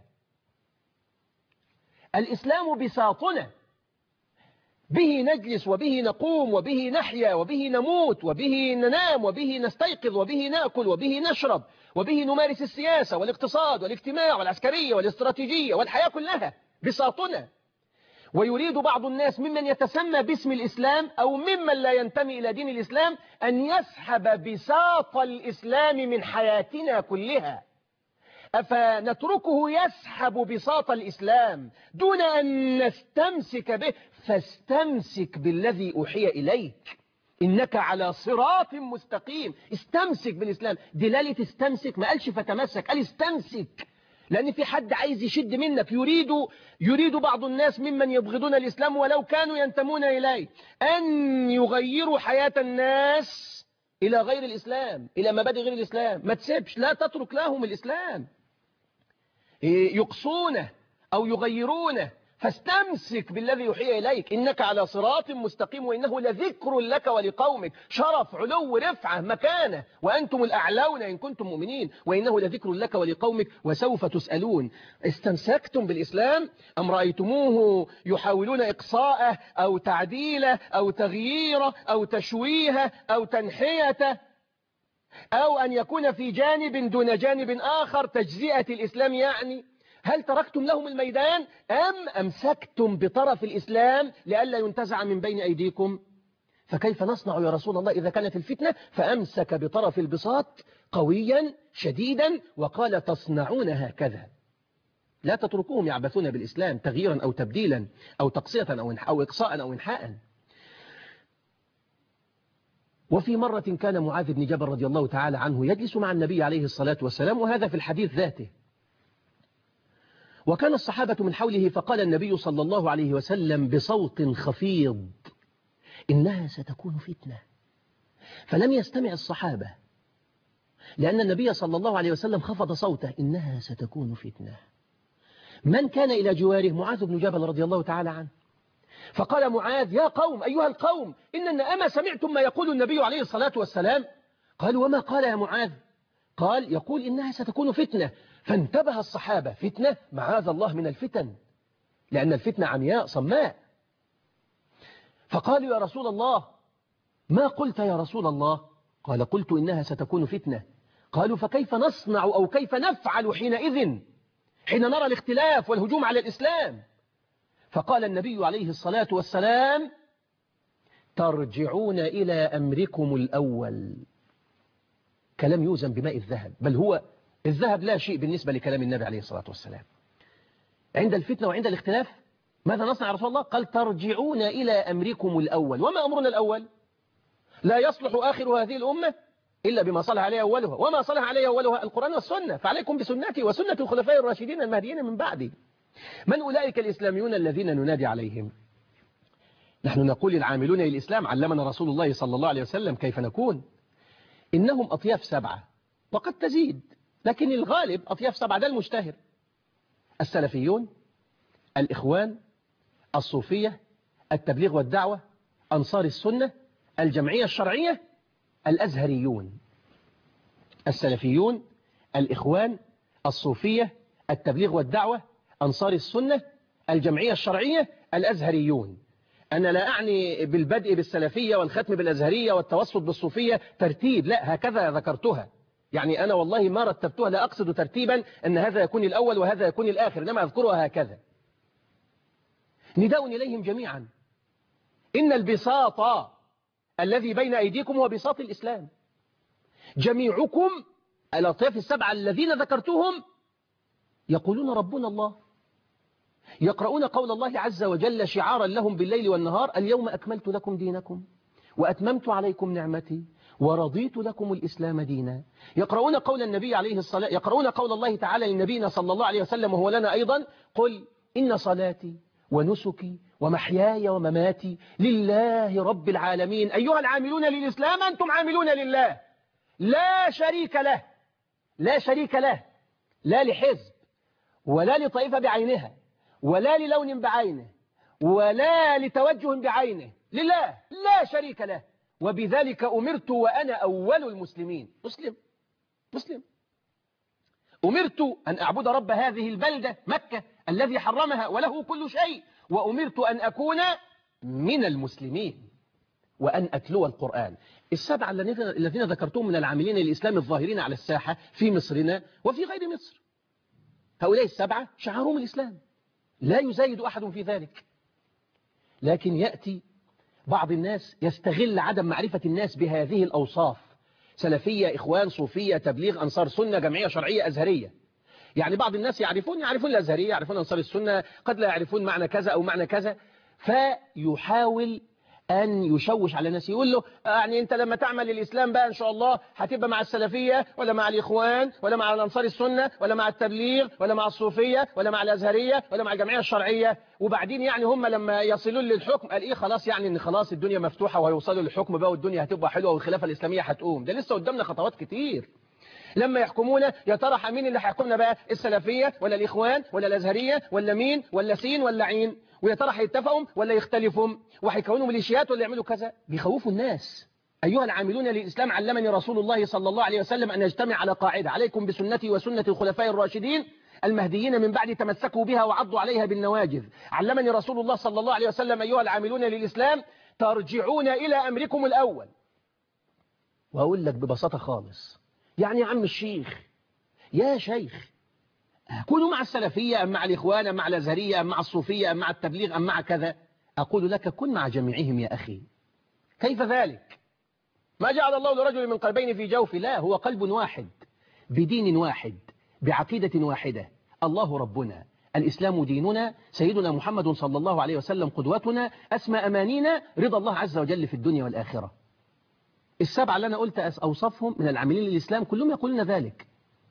الإسلام بساطنا، به نجلس وبه نقوم وبه نحيا وبه نموت وبه ننام وبه نستيقظ وبه نأكل وبه نشرب وبه نمارس السياسة والاقتصاد والاجتماع والعسكرية والاستراتيجية والحياة كلها بساطنا. ويريد بعض الناس ممن يتسمى باسم الإسلام أو ممن لا ينتمي إلى دين الإسلام أن يسحب بساط الإسلام من حياتنا كلها، أفنتركه يسحب بساط الإسلام دون أن نستمسك به؟ فاستمسك بالذي أوحي إليك، إنك على صراط مستقيم. استمسك بالإسلام. دلالة استمسك ما قالش فتمسك، قال استمسك، لأن في حد عايز يشد منك. يريد يريد بعض الناس ممن يبغضون الإسلام ولو كانوا ينتمون إليه أن يغيروا حياة الناس إلى غير الإسلام، إلى مبادئ غير الإسلام. ما تسيبش، لا تترك لهم الإسلام يقصونه أو يغيرونه، فاستمسك بالذي يوحي إليك، إنك على صراط مستقيم وإنه لذكر لك ولقومك. شرف، علو، رفعة، مكانة، وأنتم الأعلون إن كنتم مؤمنين، وإنه لذكر لك ولقومك وسوف تسألون. استمسكتم بالإسلام أم رأيتموه يحاولون إقصاءه أو تعديله أو تغييره أو تشويهه أو تنحيته، أو أن يكون في جانب دون جانب آخر، تجزئة الإسلام يعني؟ هل تركتم لهم الميدان أم أمسكتم بطرف الإسلام لئلا ينتزع من بين أيديكم؟ فكيف نصنع يا رسول الله إذا كانت الفتنة؟ فأمسك بطرف البساط قويا شديدا وقال: تصنعون هكذا. لا تتركوهم يعبثون بالإسلام تغييرا أو تبديلا أو تقصية أو إقصاء أو إنحاء. وفي مرة كان معاذ بن جبل رضي الله تعالى عنه يجلس مع النبي عليه الصلاة والسلام، وهذا في الحديث ذاته، وكان الصحابة من حوله، فقال النبي صلى الله عليه وسلم بصوت خفيض: إنها ستكون فتنة. فلم يستمع الصحابة لأن النبي صلى الله عليه وسلم خفض صوته: إنها ستكون فتنة. من كان إلى جواره؟ معاذ بن جبل رضي الله تعالى عنه. فقال معاذ: يا قوم، أيها القوم، إننا أما سمعتم ما يقول النبي عليه الصلاة والسلام؟ قالوا: وما قال يا معاذ؟ قال: يقول إنها ستكون فتنة. فانتبه الصحابة: فتنة؟ معاذ الله من الفتن، لأن الفتنة عمياء صماء. فقالوا: يا رسول الله، ما قلت يا رسول الله؟ قال: قلت إنها ستكون فتنة. قالوا: فكيف نصنع أو كيف نفعل حينئذ حين نرى الاختلاف والهجوم على الإسلام؟ فقال النبي عليه الصلاة والسلام: ترجعون إلى أمركم الأول. كلام يوزن بماء الذهب، بل هو الذهب لا شيء بالنسبة لكلام النبي عليه الصلاة والسلام. عند الفتنة وعند الاختلاف ماذا نصنع يا رسول الله؟ قال: ترجعون إلى أمركم الأول. وما أمرنا الأول؟ لا يصلح آخر هذه الأمة إلا بما صلح عليه أولها، وما صلح عليه أولها القرآن والسنة، فعليكم بسنتي وسنة الخلفاء الراشدين المهديين من بعدي. من أولئك الإسلاميون الذين ننادي عليهم؟ نحن نقول العاملون للإسلام، علمنا رسول الله صلى الله عليه وسلم كيف نكون. إنهم أطياف سبعة وقد تزيد، لكن الغالب أطياف سبعة، ده المشتهر: السلفيون، الإخوان، الصوفية، التبليغ والدعوة، أنصار السنة، الجمعية الشرعية، الأزهريون. السلفيون، الإخوان، الصوفية، التبليغ والدعوة، أنصار السنة، الجمعية الشرعية، الأزهريون. أنا لا أعني بالبدء بالسلفية والختم بالأزهرية والتوسط بالصوفية ترتيب، لا، هكذا ذكرتها. يعني أنا والله ما رتبتها، لا أقصد ترتيبا أن هذا يكون الأول وهذا يكون الآخر، إنما أذكرها هكذا. نداء إليهم جميعا، إن البساط الذي بين أيديكم هو بساط الإسلام. جميعكم الأطياف السبعة الذين ذكرتهم يقولون ربنا الله، يقرؤون قول الله عز وجل شعارا لهم بالليل والنهار: اليوم أكملت لكم دينكم وأتممت عليكم نعمتي ورضيت لكم الإسلام دينا. يقرؤون قول النبي عليه الصلاة يقرؤون قول الله تعالى لنبينا صلى الله عليه وسلم وهو لنا أيضا: قل إن صلاتي ونسكي ومحياي ومماتي لله رب العالمين. أيها العاملون للإسلام أنتم عاملون لله لا شريك له، لا شريك له، لا لحزب ولا لطائفة بعينها ولا للون بعينه ولا لتوجه بعينه، لله لا شريك له. وبذلك أمرت وأنا أول المسلمين. مسلم مسلم أمرت أن أعبد رب هذه البلدة مكة الذي حرمها وله كل شيء، وأمرت أن أكون من المسلمين وأن أتلو القرآن. السبعة الذين ذكرتهم من العاملين للإسلام الظاهرين على الساحة في مصرنا وفي غير مصر، هؤلاء السبعة شعارهم الإسلام، لا يزايد أحد في ذلك. لكن يأتي بعض الناس يستغل عدم معرفة الناس بهذه الأوصاف: سلفية، إخوان، صوفية، تبليغ، أنصار سنة، جمعية شرعية، أزهرية. يعني بعض الناس يعرفون يعرفون الأزهرية، يعرفون أنصار السنة، قد لا يعرفون معنى كذا أو معنى كذا، فيحاول أن يشوش على الناس، يقول له يعني أنت لما تعمل للإسلام بقى إن شاء الله هتبقى مع السلفية ولا مع الإخوان ولا مع الأنصار السنة ولا مع التبليغ ولا مع الصوفية ولا مع الأزهرية ولا مع الجمعية الشرعية. وبعدين يعني هم لما يصلون للحكم قال إيه، خلاص يعني إن خلاص الدنيا مفتوحة وهيوصلوا للحكم بقى والدنيا هتبقى حلوة والخلافة الإسلامية هتقوم. ده لسه قدامنا خطوات كتير. لما يحكمونا يا ترى مين اللي هيحكمنا بقى، السلفية ولا الإخوان ولا الأزهرية ولا مين ولا سين ولا عين، ويا ترى هيتفقوا ولا يختلفوا وهيكونوا ميليشيات ولا يعملوا كذا. بيخوفوا الناس. أيها العاملون للإسلام، علمني رسول الله صلى الله عليه وسلم أن نجتمع على قاعدة: عليكم بسنتي وسنة الخلفاء الراشدين المهديين من بعد، تمسكوا بها وعضوا عليها بالنواجذ. علمني رسول الله صلى الله عليه وسلم: أيها العاملون للإسلام ترجعون إلى أمركم الأول. وأقول لك ببساطة خالص، يعني يا عم الشيخ، يا شيخ، كونوا مع السلفية أم مع الإخوان أم مع الأزهرية أم مع الصوفية أم مع التبليغ أم مع كذا؟ أقول لك كن مع جميعهم يا أخي. كيف ذلك؟ ما جعل الله لرجل من قلبين في جوفه، لا، هو قلب واحد بدين واحد بعقيدة واحدة. الله ربنا، الإسلام ديننا، سيدنا محمد صلى الله عليه وسلم قدوتنا، أسمى أمانينا، رضا الله عز وجل في الدنيا والآخرة. السبعة اللي أنا قلت أوصفهم من العاملين للإسلام كلهم يقولون ذلك.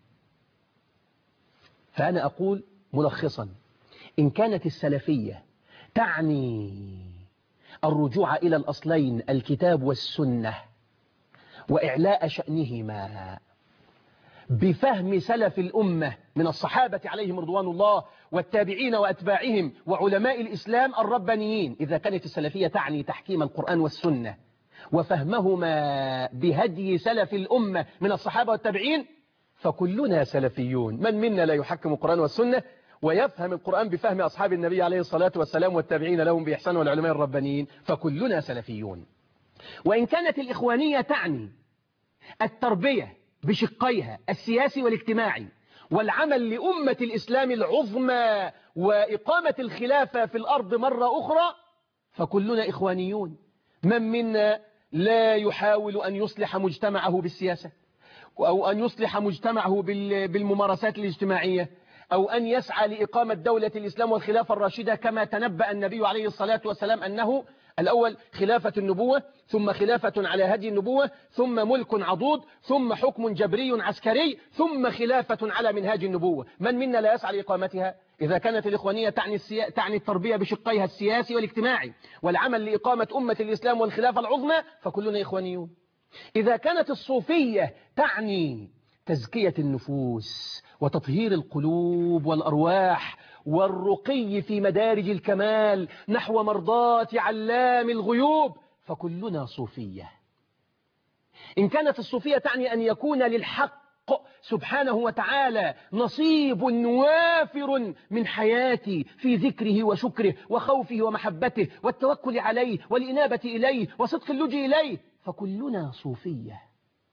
فأنا أقول ملخصا: إن كانت السلفية تعني الرجوع إلى الأصلين الكتاب والسنة وإعلاء شأنهما بفهم سلف الأمة من الصحابة عليهم رضوان الله والتابعين وأتباعهم وعلماء الإسلام الربانيين، إذا كانت السلفية تعني تحكيم القرآن والسنة وفهمهما بهدي سلف الأمة من الصحابة والتابعين، فكلنا سلفيون. من منا لا يحكم القرآن والسنة ويفهم القرآن بفهم أصحاب النبي عليه الصلاة والسلام والتابعين لهم بإحسان والعلماء الربانيين، فكلنا سلفيون. وإن كانت الإخوانية تعني التربية بشقيها السياسي والاجتماعي والعمل لأمة الإسلام العظمى وإقامة الخلافة في الأرض مرة أخرى، فكلنا إخوانيون. من منا لا يحاول أن يصلح مجتمعه بالسياسة أو أن يصلح مجتمعه بالممارسات الاجتماعية أو أن يسعى لإقامة دولة الإسلام والخلافة الراشدة كما تنبأ النبي عليه الصلاة والسلام أنه الأول خلافة النبوة، ثم خلافة على هدي النبوة، ثم ملك عضوض، ثم حكم جبري عسكري، ثم خلافة على منهاج النبوة. من منا لا يسعى لإقامتها؟ إذا كانت الإخوانية تعني, السيا... تعني التربية بشقيها السياسي والاجتماعي والعمل لإقامة أمة الإسلام والخلافة العظمى، فكلنا إخوانيون. إذا كانت الصوفية تعني تزكية النفوس وتطهير القلوب والأرواح والرقي في مدارج الكمال نحو مرضاة علام الغيوب، فكلنا صوفية. إن كانت الصوفية تعني أن يكون للحق سبحانه وتعالى نصيب وافر من حياتي في ذكره وشكره وخوفه ومحبته والتوكل عليه والإنابة إليه وصدق اللجوء إليه، فكلنا صوفية.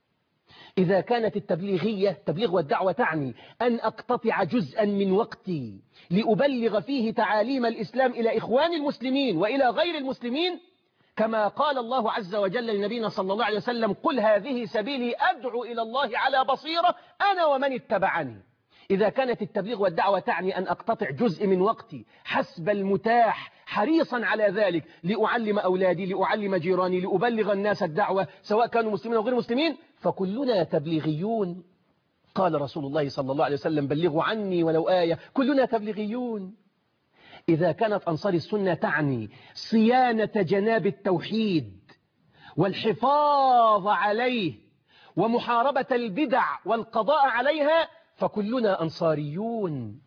إذا كانت التبليغية التبليغ والدعوة تعني أن أقتطع جزءا من وقتي لأبلغ فيه تعاليم الإسلام إلى إخوان المسلمين وإلى غير المسلمين، كما قال الله عز وجل لنبينا صلى الله عليه وسلم: قل هذه سبيلي أدعو إلى الله على بصيرة أنا ومن اتبعني. إذا كانت التبليغ والدعوة تعني أن أقتطع جزء من وقتي حسب المتاح حريصا على ذلك لأعلم أولادي، لأعلم جيراني، لأبلغ الناس الدعوة سواء كانوا مسلمين أو غير مسلمين، فكلنا تبليغيون. قال رسول الله صلى الله عليه وسلم: بلغوا عني ولو آية. كلنا تبليغيون. إذا كانت أنصار السنة تعني صيانة جناب التوحيد والحفاظ عليه ومحاربة البدع والقضاء عليها، فكلنا أنصاريون.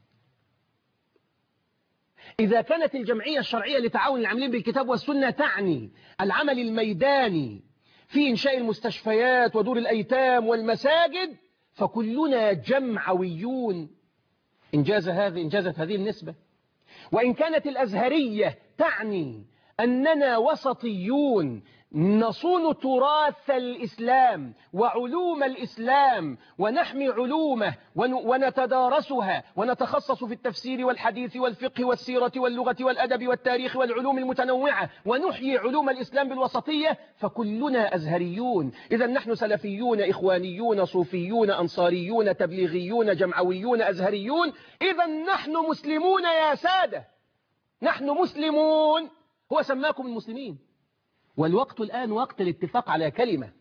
إذا كانت الجمعية الشرعية لتعاون العاملين بالكتاب والسنة تعني العمل الميداني في إنشاء المستشفيات ودور الأيتام والمساجد، فكلنا جمعويون. إنجاز هذه إنجازت هذه النسبة. وإن كانت الأزهرية تعني أننا وسطيون نصون تراث الإسلام وعلوم الإسلام ونحمي علومه ونتدارسها ونتخصص في التفسير والحديث والفقه والسيرة واللغة والأدب والتاريخ والعلوم المتنوعة ونحيي علوم الإسلام بالوسطية، فكلنا أزهريون. إذا نحن سلفيون، إخوانيون، صوفيون، أنصاريون، تبليغيون، جمعويون، أزهريون. إذا نحن مسلمون يا سادة، نحن مسلمون. هو سماكم المسلمين. والوقت الآن وقت الاتفاق على كلمة،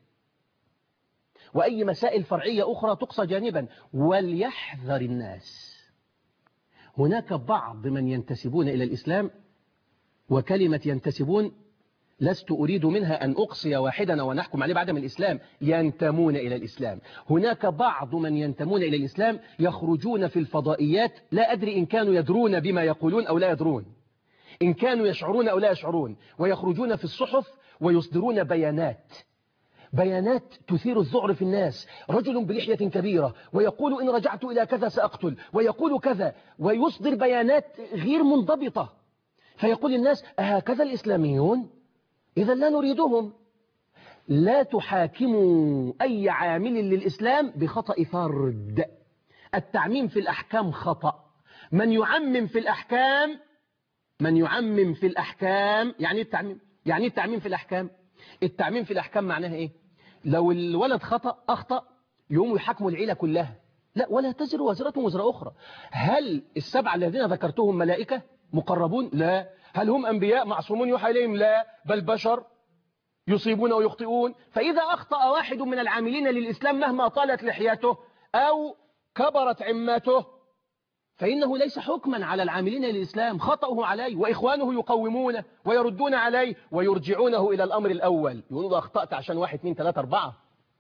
وأي مسائل فرعية أخرى تقصى جانبا. وليحذر الناس، هناك بعض من ينتسبون إلى الإسلام، وكلمة ينتسبون لست أريد منها أن أقصي واحدا ونحكم عليه بعدم الإسلام، ينتمون إلى الإسلام. هناك بعض من ينتمون إلى الإسلام يخرجون في الفضائيات، لا أدري إن كانوا يدرون بما يقولون أو لا يدرون، إن كانوا يشعرون أو لا يشعرون، ويخرجون في الصحف ويصدرون بيانات بيانات تثير الذعر في الناس. رجل بلحية كبيرة ويقول إن رجعت إلى كذا سأقتل، ويقول كذا، ويصدر بيانات غير منضبطة، فيقول الناس: أهكذا الإسلاميون؟ إذا لا نريدهم. لا تحاكموا أي عامل للإسلام بخطأ فرد. التعميم في الأحكام خطأ. من يعمم في الأحكام من يعمم في الأحكام يعني التعميم يعني التعميم في الأحكام التعميم في الأحكام معناها إيه؟ لو الولد خطأ أخطأ يقوموا يحاكموا العيلة كلها. لا، ولا تزر وزرة وزر أخرى. هل السبعة الذين ذكرتهم ملائكة مقربون؟ لا. هل هم أنبياء معصومون يوحى إليهم؟ لا، بل بشر يصيبون ويخطئون. فإذا أخطأ واحد من العاملين للإسلام مهما طالت لحيته أو كبرت عمته، فإنه ليس حكما على العاملين للإسلام، خطأه عليه، وإخوانه يقومونه ويردون عليه ويرجعونه إلى الأمر الأول، يقولوا أخطأت عشان واحد اثنين ثلاثة أربعة.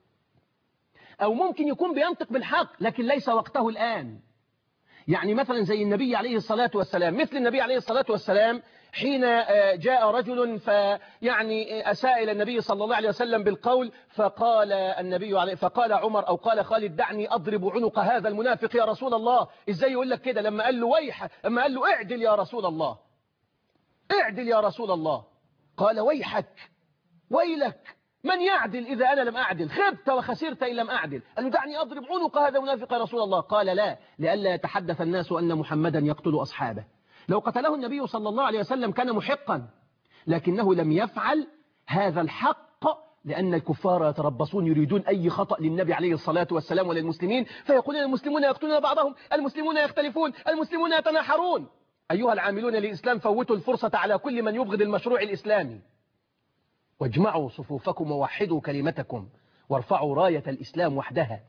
أو ممكن يكون بينطق بالحق لكن ليس وقته الآن. يعني مثلا زي النبي عليه الصلاة والسلام، مثل النبي عليه الصلاة والسلام حين جاء رجل فيعني أساء إلى النبي صلى الله عليه وسلم بالقول، فقال النبي عليه فقال عمر أو قال خالد: دعني أضرب عنق هذا المنافق يا رسول الله. إزاي يقول لك كده؟ لما قال له ويح لما قال له اعدل يا رسول الله، اعدل يا رسول الله، قال: ويحك ويلك، من يعدل إذا أنا لم أعدل؟ خبت وخسرت إن لم أعدل. قال له: دعني أضرب عنق هذا المنافق يا رسول الله. قال: لا، لئلا يتحدث الناس أن محمدا يقتل أصحابه. لو قتله النبي صلى الله عليه وسلم كان محقا، لكنه لم يفعل هذا الحق لأن الكفار يتربصون يريدون أي خطأ للنبي عليه الصلاة والسلام وللمسلمين، فيقولون: المسلمون يقتلون بعضهم، المسلمون يختلفون، المسلمون يتناحرون. أيها العاملون للإسلام، فوتوا الفرصة على كل من يبغض المشروع الإسلامي، واجمعوا صفوفكم ووحدوا كلمتكم وارفعوا راية الإسلام وحدها.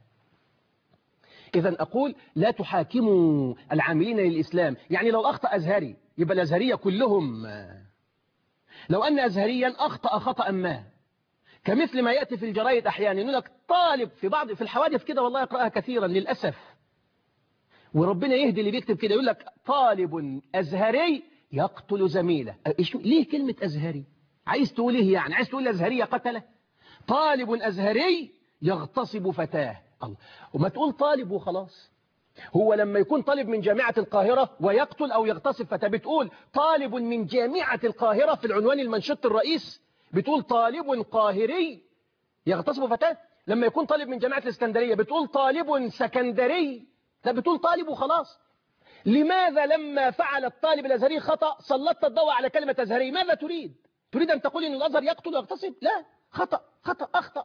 إذا أقول: لا تحاكموا العاملين للإسلام. يعني لو أخطأ أزهري يبقى الأزهرية كلهم. لو أن أزهريا أخطأ خطأ ما، كمثل ما يأتي في الجرايد أحيانا يقول لك طالب في بعض في الحوادث كده، والله يقرأها كثيرا للأسف، وربنا يهدي اللي بيكتب كده، يقول لك طالب أزهري يقتل زميله. ليه كلمة أزهري؟ عايز تقول إيه يعني؟ عايز تقول الأزهرية قتله؟ طالب أزهري يغتصب فتاة. الله، وما تقول طالب وخلاص. هو لما يكون طالب من جامعة القاهرة ويقتل أو يغتصب فتاة بتقول طالب من جامعة القاهرة في العنوان المنشط الرئيس، بتقول طالب قاهري يغتصب فتاة؟ لما يكون طالب من جامعة الإسكندرية بتقول طالب سكندري؟ لا، بتقول طالب وخلاص. لماذا لما فعل الطالب الأزهري خطأ سلطت الضوء على كلمة أزهري؟ ماذا تريد؟ تريد أن تقول أن الأزهر يقتل ويغتصب؟ لا، خطأ خطأ أخطأ.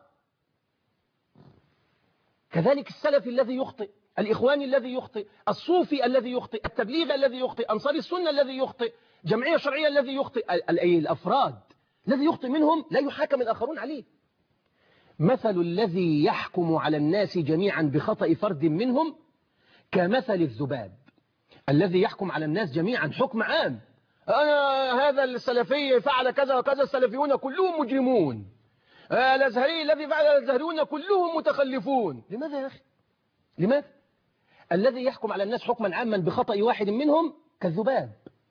كذلك السلفي الذي يخطئ، الإخواني الذي يخطئ، الصوفي الذي يخطئ، التبليغ الذي يخطئ، أنصار السنة الذي يخطئ، جمعية شرعية الذي يخطئ، الأفراد الذي يخطئ منهم لا يحاكم الآخرون عليه. مثل الذي يحكم على الناس جميعا بخطأ فرد منهم كمثل الذباب الذي يحكم على الناس جميعا حكم عام. أنا هذا السلفي فعل كذا وكذا، السلفيون كلهم مجرمون، الأزهري الذي فعل الأزهريون كلهم متخلفون. لماذا يا أخي؟ لماذا؟ الذي يحكم على الناس حكما عاما بخطأ واحد منهم كالذباب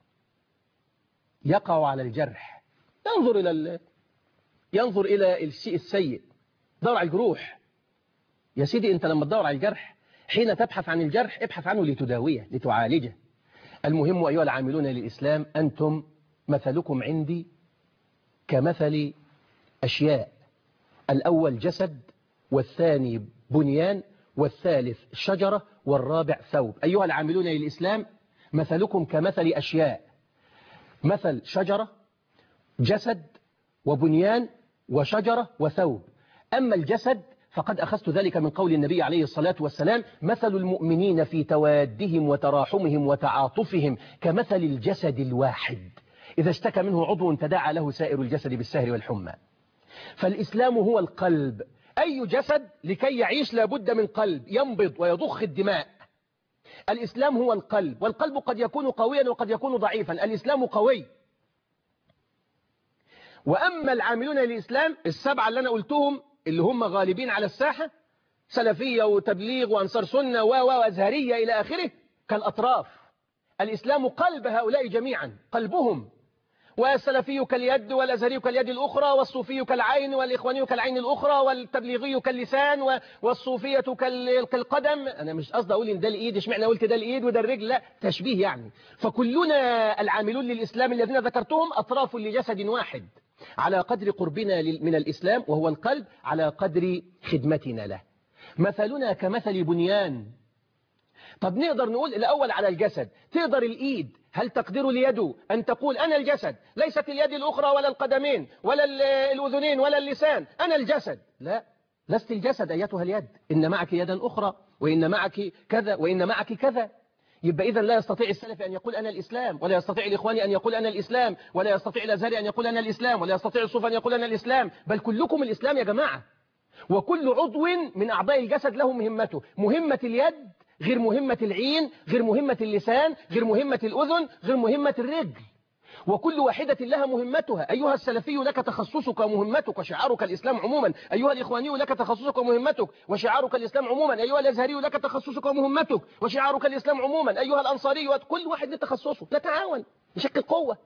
يقع على الجرح، ينظر إلى ال... ينظر إلى الشيء السيء، دور على الجروح. يا سيدي أنت لما تدور على الجرح حين تبحث عن الجرح ابحث عنه لتداويه لتعالجه. المهم أيها العاملون للإسلام، أنتم مثلكم عندي كمثل أشياء، الأول جسد، والثاني بنيان، والثالث شجرة، والرابع ثوب. أيها العاملون للإسلام مثلكم كمثل أشياء، مثل شجرة، جسد، وبنيان، وشجرة، وثوب. أما الجسد فقد أخذت ذلك من قول النبي عليه الصلاة والسلام: مثل المؤمنين في توادهم وتراحمهم وتعاطفهم كمثل الجسد الواحد إذا اشتكى منه عضو تداعى له سائر الجسد بالسهر والحمى. فالإسلام هو القلب. أي جسد لكي يعيش لابد من قلب ينبض ويضخ الدماء. الإسلام هو القلب، والقلب قد يكون قويا وقد يكون ضعيفا. الإسلام قوي. وأما العاملون للإسلام السبعة اللي أنا قلتهم اللي هم غالبين على الساحة، سلفية وتبليغ وأنصار سنة وأزهرية إلى آخره، كالأطراف. الإسلام قلب هؤلاء جميعا، قلبهم. والسلفي كاليد، والأزهري كاليد الأخرى، والصوفي كالعين، والإخواني كالعين الأخرى، والتبليغي كاللسان، والصوفية كالقدم. أنا مش قصدي أقول إن ده الإيد، اشمعنى قلت ده الإيد وده الرجل، لا، تشبيه يعني. فكلنا العاملون للإسلام الذين ذكرتهم أطراف لجسد واحد، على قدر قربنا من الإسلام وهو القلب على قدر خدمتنا له. مثلنا كمثل بنيان. طب نقدر نقول الأول على الجسد، تقدر الإيد، هل تقدر اليد أن تقول أنا الجسد، ليست اليد الأخرى ولا القدمين ولا الأذنين ولا اللسان، أنا الجسد؟ لا، لست الجسد أيتها اليد، إن معك يدا أخرى، وإن معك كذا، وإن معك كذا. يبقى إذن لا يستطيع السلف أن يقول أنا الإسلام، ولا يستطيع الإخواني أن يقول أنا الإسلام، ولا يستطيع الأزهري أن يقول أنا الإسلام، ولا يستطيع الصوفي أن يقول أنا الإسلام، بل كلكم الإسلام يا جماعة. وكل عضو من أعضاء الجسد له مهمته. مهمة اليد غير مهمة العين، غير مهمة اللسان، غير مهمة الأذن، غير مهمة الرجل. وكل واحدة لها مهمتها. أيها السلفي لك تخصصك ومهمتك وشعارك الإسلام عموما. أيها الإخواني لك تخصصك ومهمتك وشعارك الإسلام عموما. أيها الأزهري لك تخصصك ومهمتك وشعارك الإسلام عموما. أيها الأنصاري، كل واحد له تخصصه، نتعاون نشكل قوة.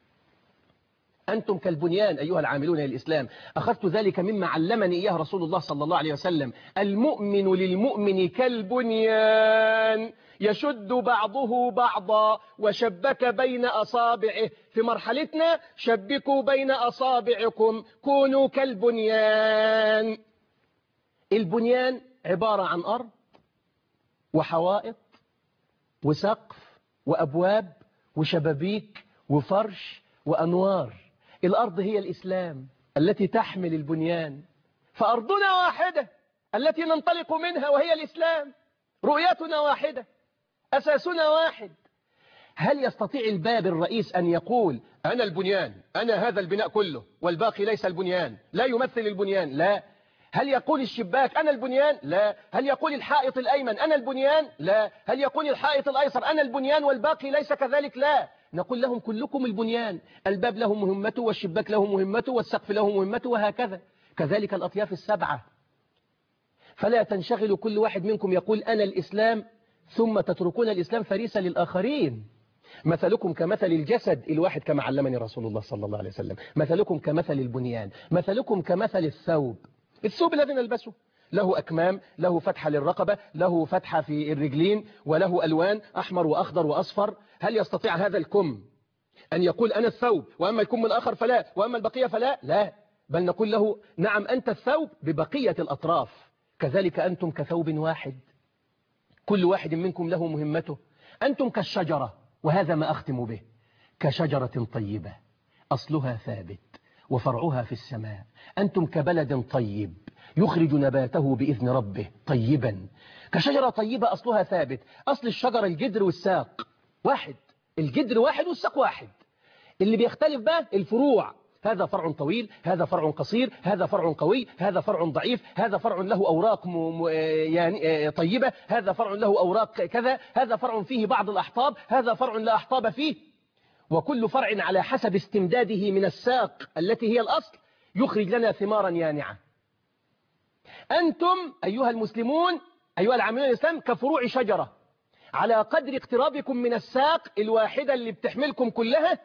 أنتم كالبنيان أيها العاملون للإسلام. أخذت ذلك مما علمني إياه رسول الله صلى الله عليه وسلم: المؤمن للمؤمن كالبنيان يشد بعضه بعضا وشبك بين أصابعه. في مرحلتنا شبكوا بين أصابعكم، كونوا كالبنيان. البنيان عبارة عن أرض وحوائط وسقف وأبواب وشبابيك وفرش وأنوار. الأرض هي الإسلام التي تحمل البنيان، فأرضنا واحدة التي ننطلق منها وهي الإسلام. رؤيتنا واحدة، أساسنا واحد. هل يستطيع الباب الرئيس أن يقول أنا البنيان، أنا هذا البناء كله والباقي ليس البنيان، لا يمثل البنيان؟ لا. هل يقول الشباك أنا البنيان؟ لا. هل يقول الحائط الأيمن أنا البنيان؟ لا. هل يقول الحائط الأيسر أنا البنيان والباقي ليس كذلك؟ لا. نقول لهم كلكم البنيان، الباب له مهمته، والشباك له مهمته، والسقف له مهمته، وهكذا. كذلك الأطياف السبعة. فلا تنشغل كل واحد منكم يقول أنا الإسلام ثم تتركون الإسلام فريسة للآخرين. مثلكم كمثل الجسد الواحد كما علمني رسول الله صلى الله عليه وسلم. مثلكم كمثل البنيان. مثلكم كمثل الثوب. الثوب الذي نلبسه له أكمام، له فتحة للرقبة، له فتحة في الرجلين، وله ألوان أحمر وأخضر وأصفر. هل يستطيع هذا الكم أن يقول أنا الثوب، وأما الكم الآخر فلا، وأما البقية فلا؟ لا. بل نقول له نعم أنت الثوب ببقية الأطراف، كذلك أنتم كثوب واحد، كل واحد منكم له مهمته. أنتم كالشجرة، وهذا ما أختم به، كشجرة طيبة أصلها ثابت وفرعها في السماء. أنتم كبلد طيب يخرج نباته بإذن ربه طيبا، كشجرة طيبة أصلها ثابت. أصل الشجرة الجدر والساق واحد، الجدر واحد والساق واحد، اللي بيختلف بقى الفروع، هذا فرع طويل، هذا فرع قصير، هذا فرع قوي، هذا فرع ضعيف، هذا فرع له أوراق م... م... يعني طيبة، هذا فرع له أوراق كذا، هذا فرع فيه بعض الأحطاب، هذا فرع لا أحطاب فيه، وكل فرع على حسب استمداده من الساق التي هي الأصل يخرج لنا ثمارا يانعة. أنتم أيها المسلمون أيها العاملون الإسلام كفروع شجرة، على قدر اقترابكم من الساق الواحدة اللي بتحملكم كلها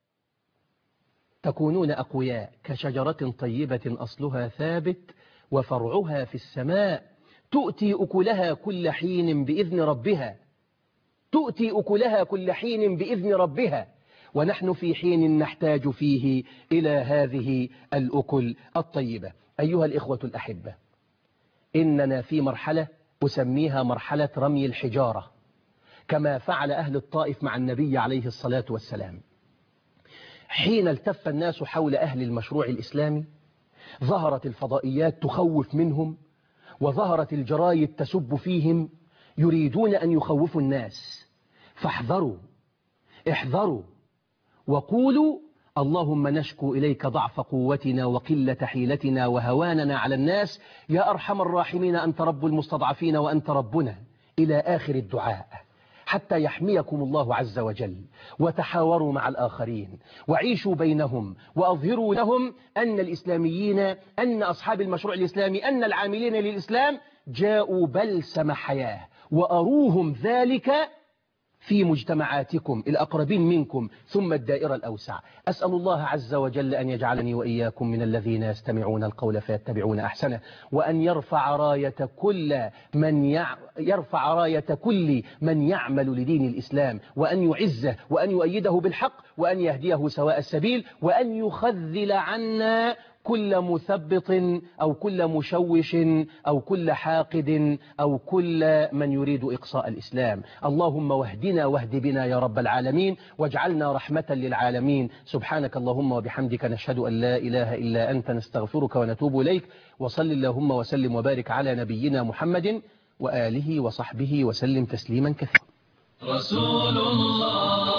تكونون أقوياء، كشجرة طيبة أصلها ثابت وفرعها في السماء، تؤتي أكلها كل حين بإذن ربها، تؤتي أكلها كل حين بإذن ربها، ونحن في حين نحتاج فيه إلى هذه الأكل الطيبة. أيها الإخوة الأحبة، إننا في مرحلة أسميها مرحلة رمي الحجارة، كما فعل أهل الطائف مع النبي عليه الصلاة والسلام. حين التف الناس حول أهل المشروع الإسلامي ظهرت الفضائيات تخوف منهم، وظهرت الجرايد تسب فيهم، يريدون أن يخوفوا الناس، فاحذروا احذروا وقولوا اللهم نشكو إليك ضعف قوتنا وقلة حيلتنا وهواننا على الناس، يا أرحم الراحمين أنت رب المستضعفين وأنت ربنا، إلى آخر الدعاء، حتى يحميكم الله عز وجل. وتحاوروا مع الآخرين وعيشوا بينهم، وأظهروا لهم أن الإسلاميين، أن أصحاب المشروع الإسلامي، أن العاملين للإسلام جاءوا بلسم حياة، وأروهم ذلك في مجتمعاتكم الأقربين منكم ثم الدائرة الأوسع. أسأل الله عز وجل أن يجعلني وإياكم من الذين يستمعون القول فيتبعون أحسنه، وأن يرفع راية كل من يع... يرفع راية كل من يعمل لدين الإسلام، وأن يعزه وأن يؤيده بالحق، وأن يهديه سواء السبيل، وأن يخذل عنا كل مثبط أو كل مشوش أو كل حاقد أو كل من يريد إقصاء الإسلام. اللهم واهدنا واهد بنا يا رب العالمين، واجعلنا رحمة للعالمين. سبحانك اللهم وبحمدك، نشهد أن لا إله إلا أنت، نستغفرك ونتوب إليك. وصل اللهم وسلم وبارك على نبينا محمد وآله وصحبه وسلم تسليما كثيرا. رسول الله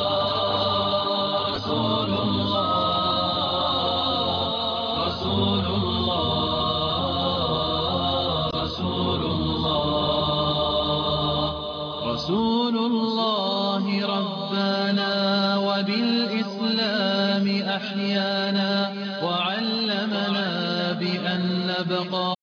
رسول الله رسول الله رسول الله رسول الله ربنا وبالإسلام أحيانا، وعلمنا بأن نبقى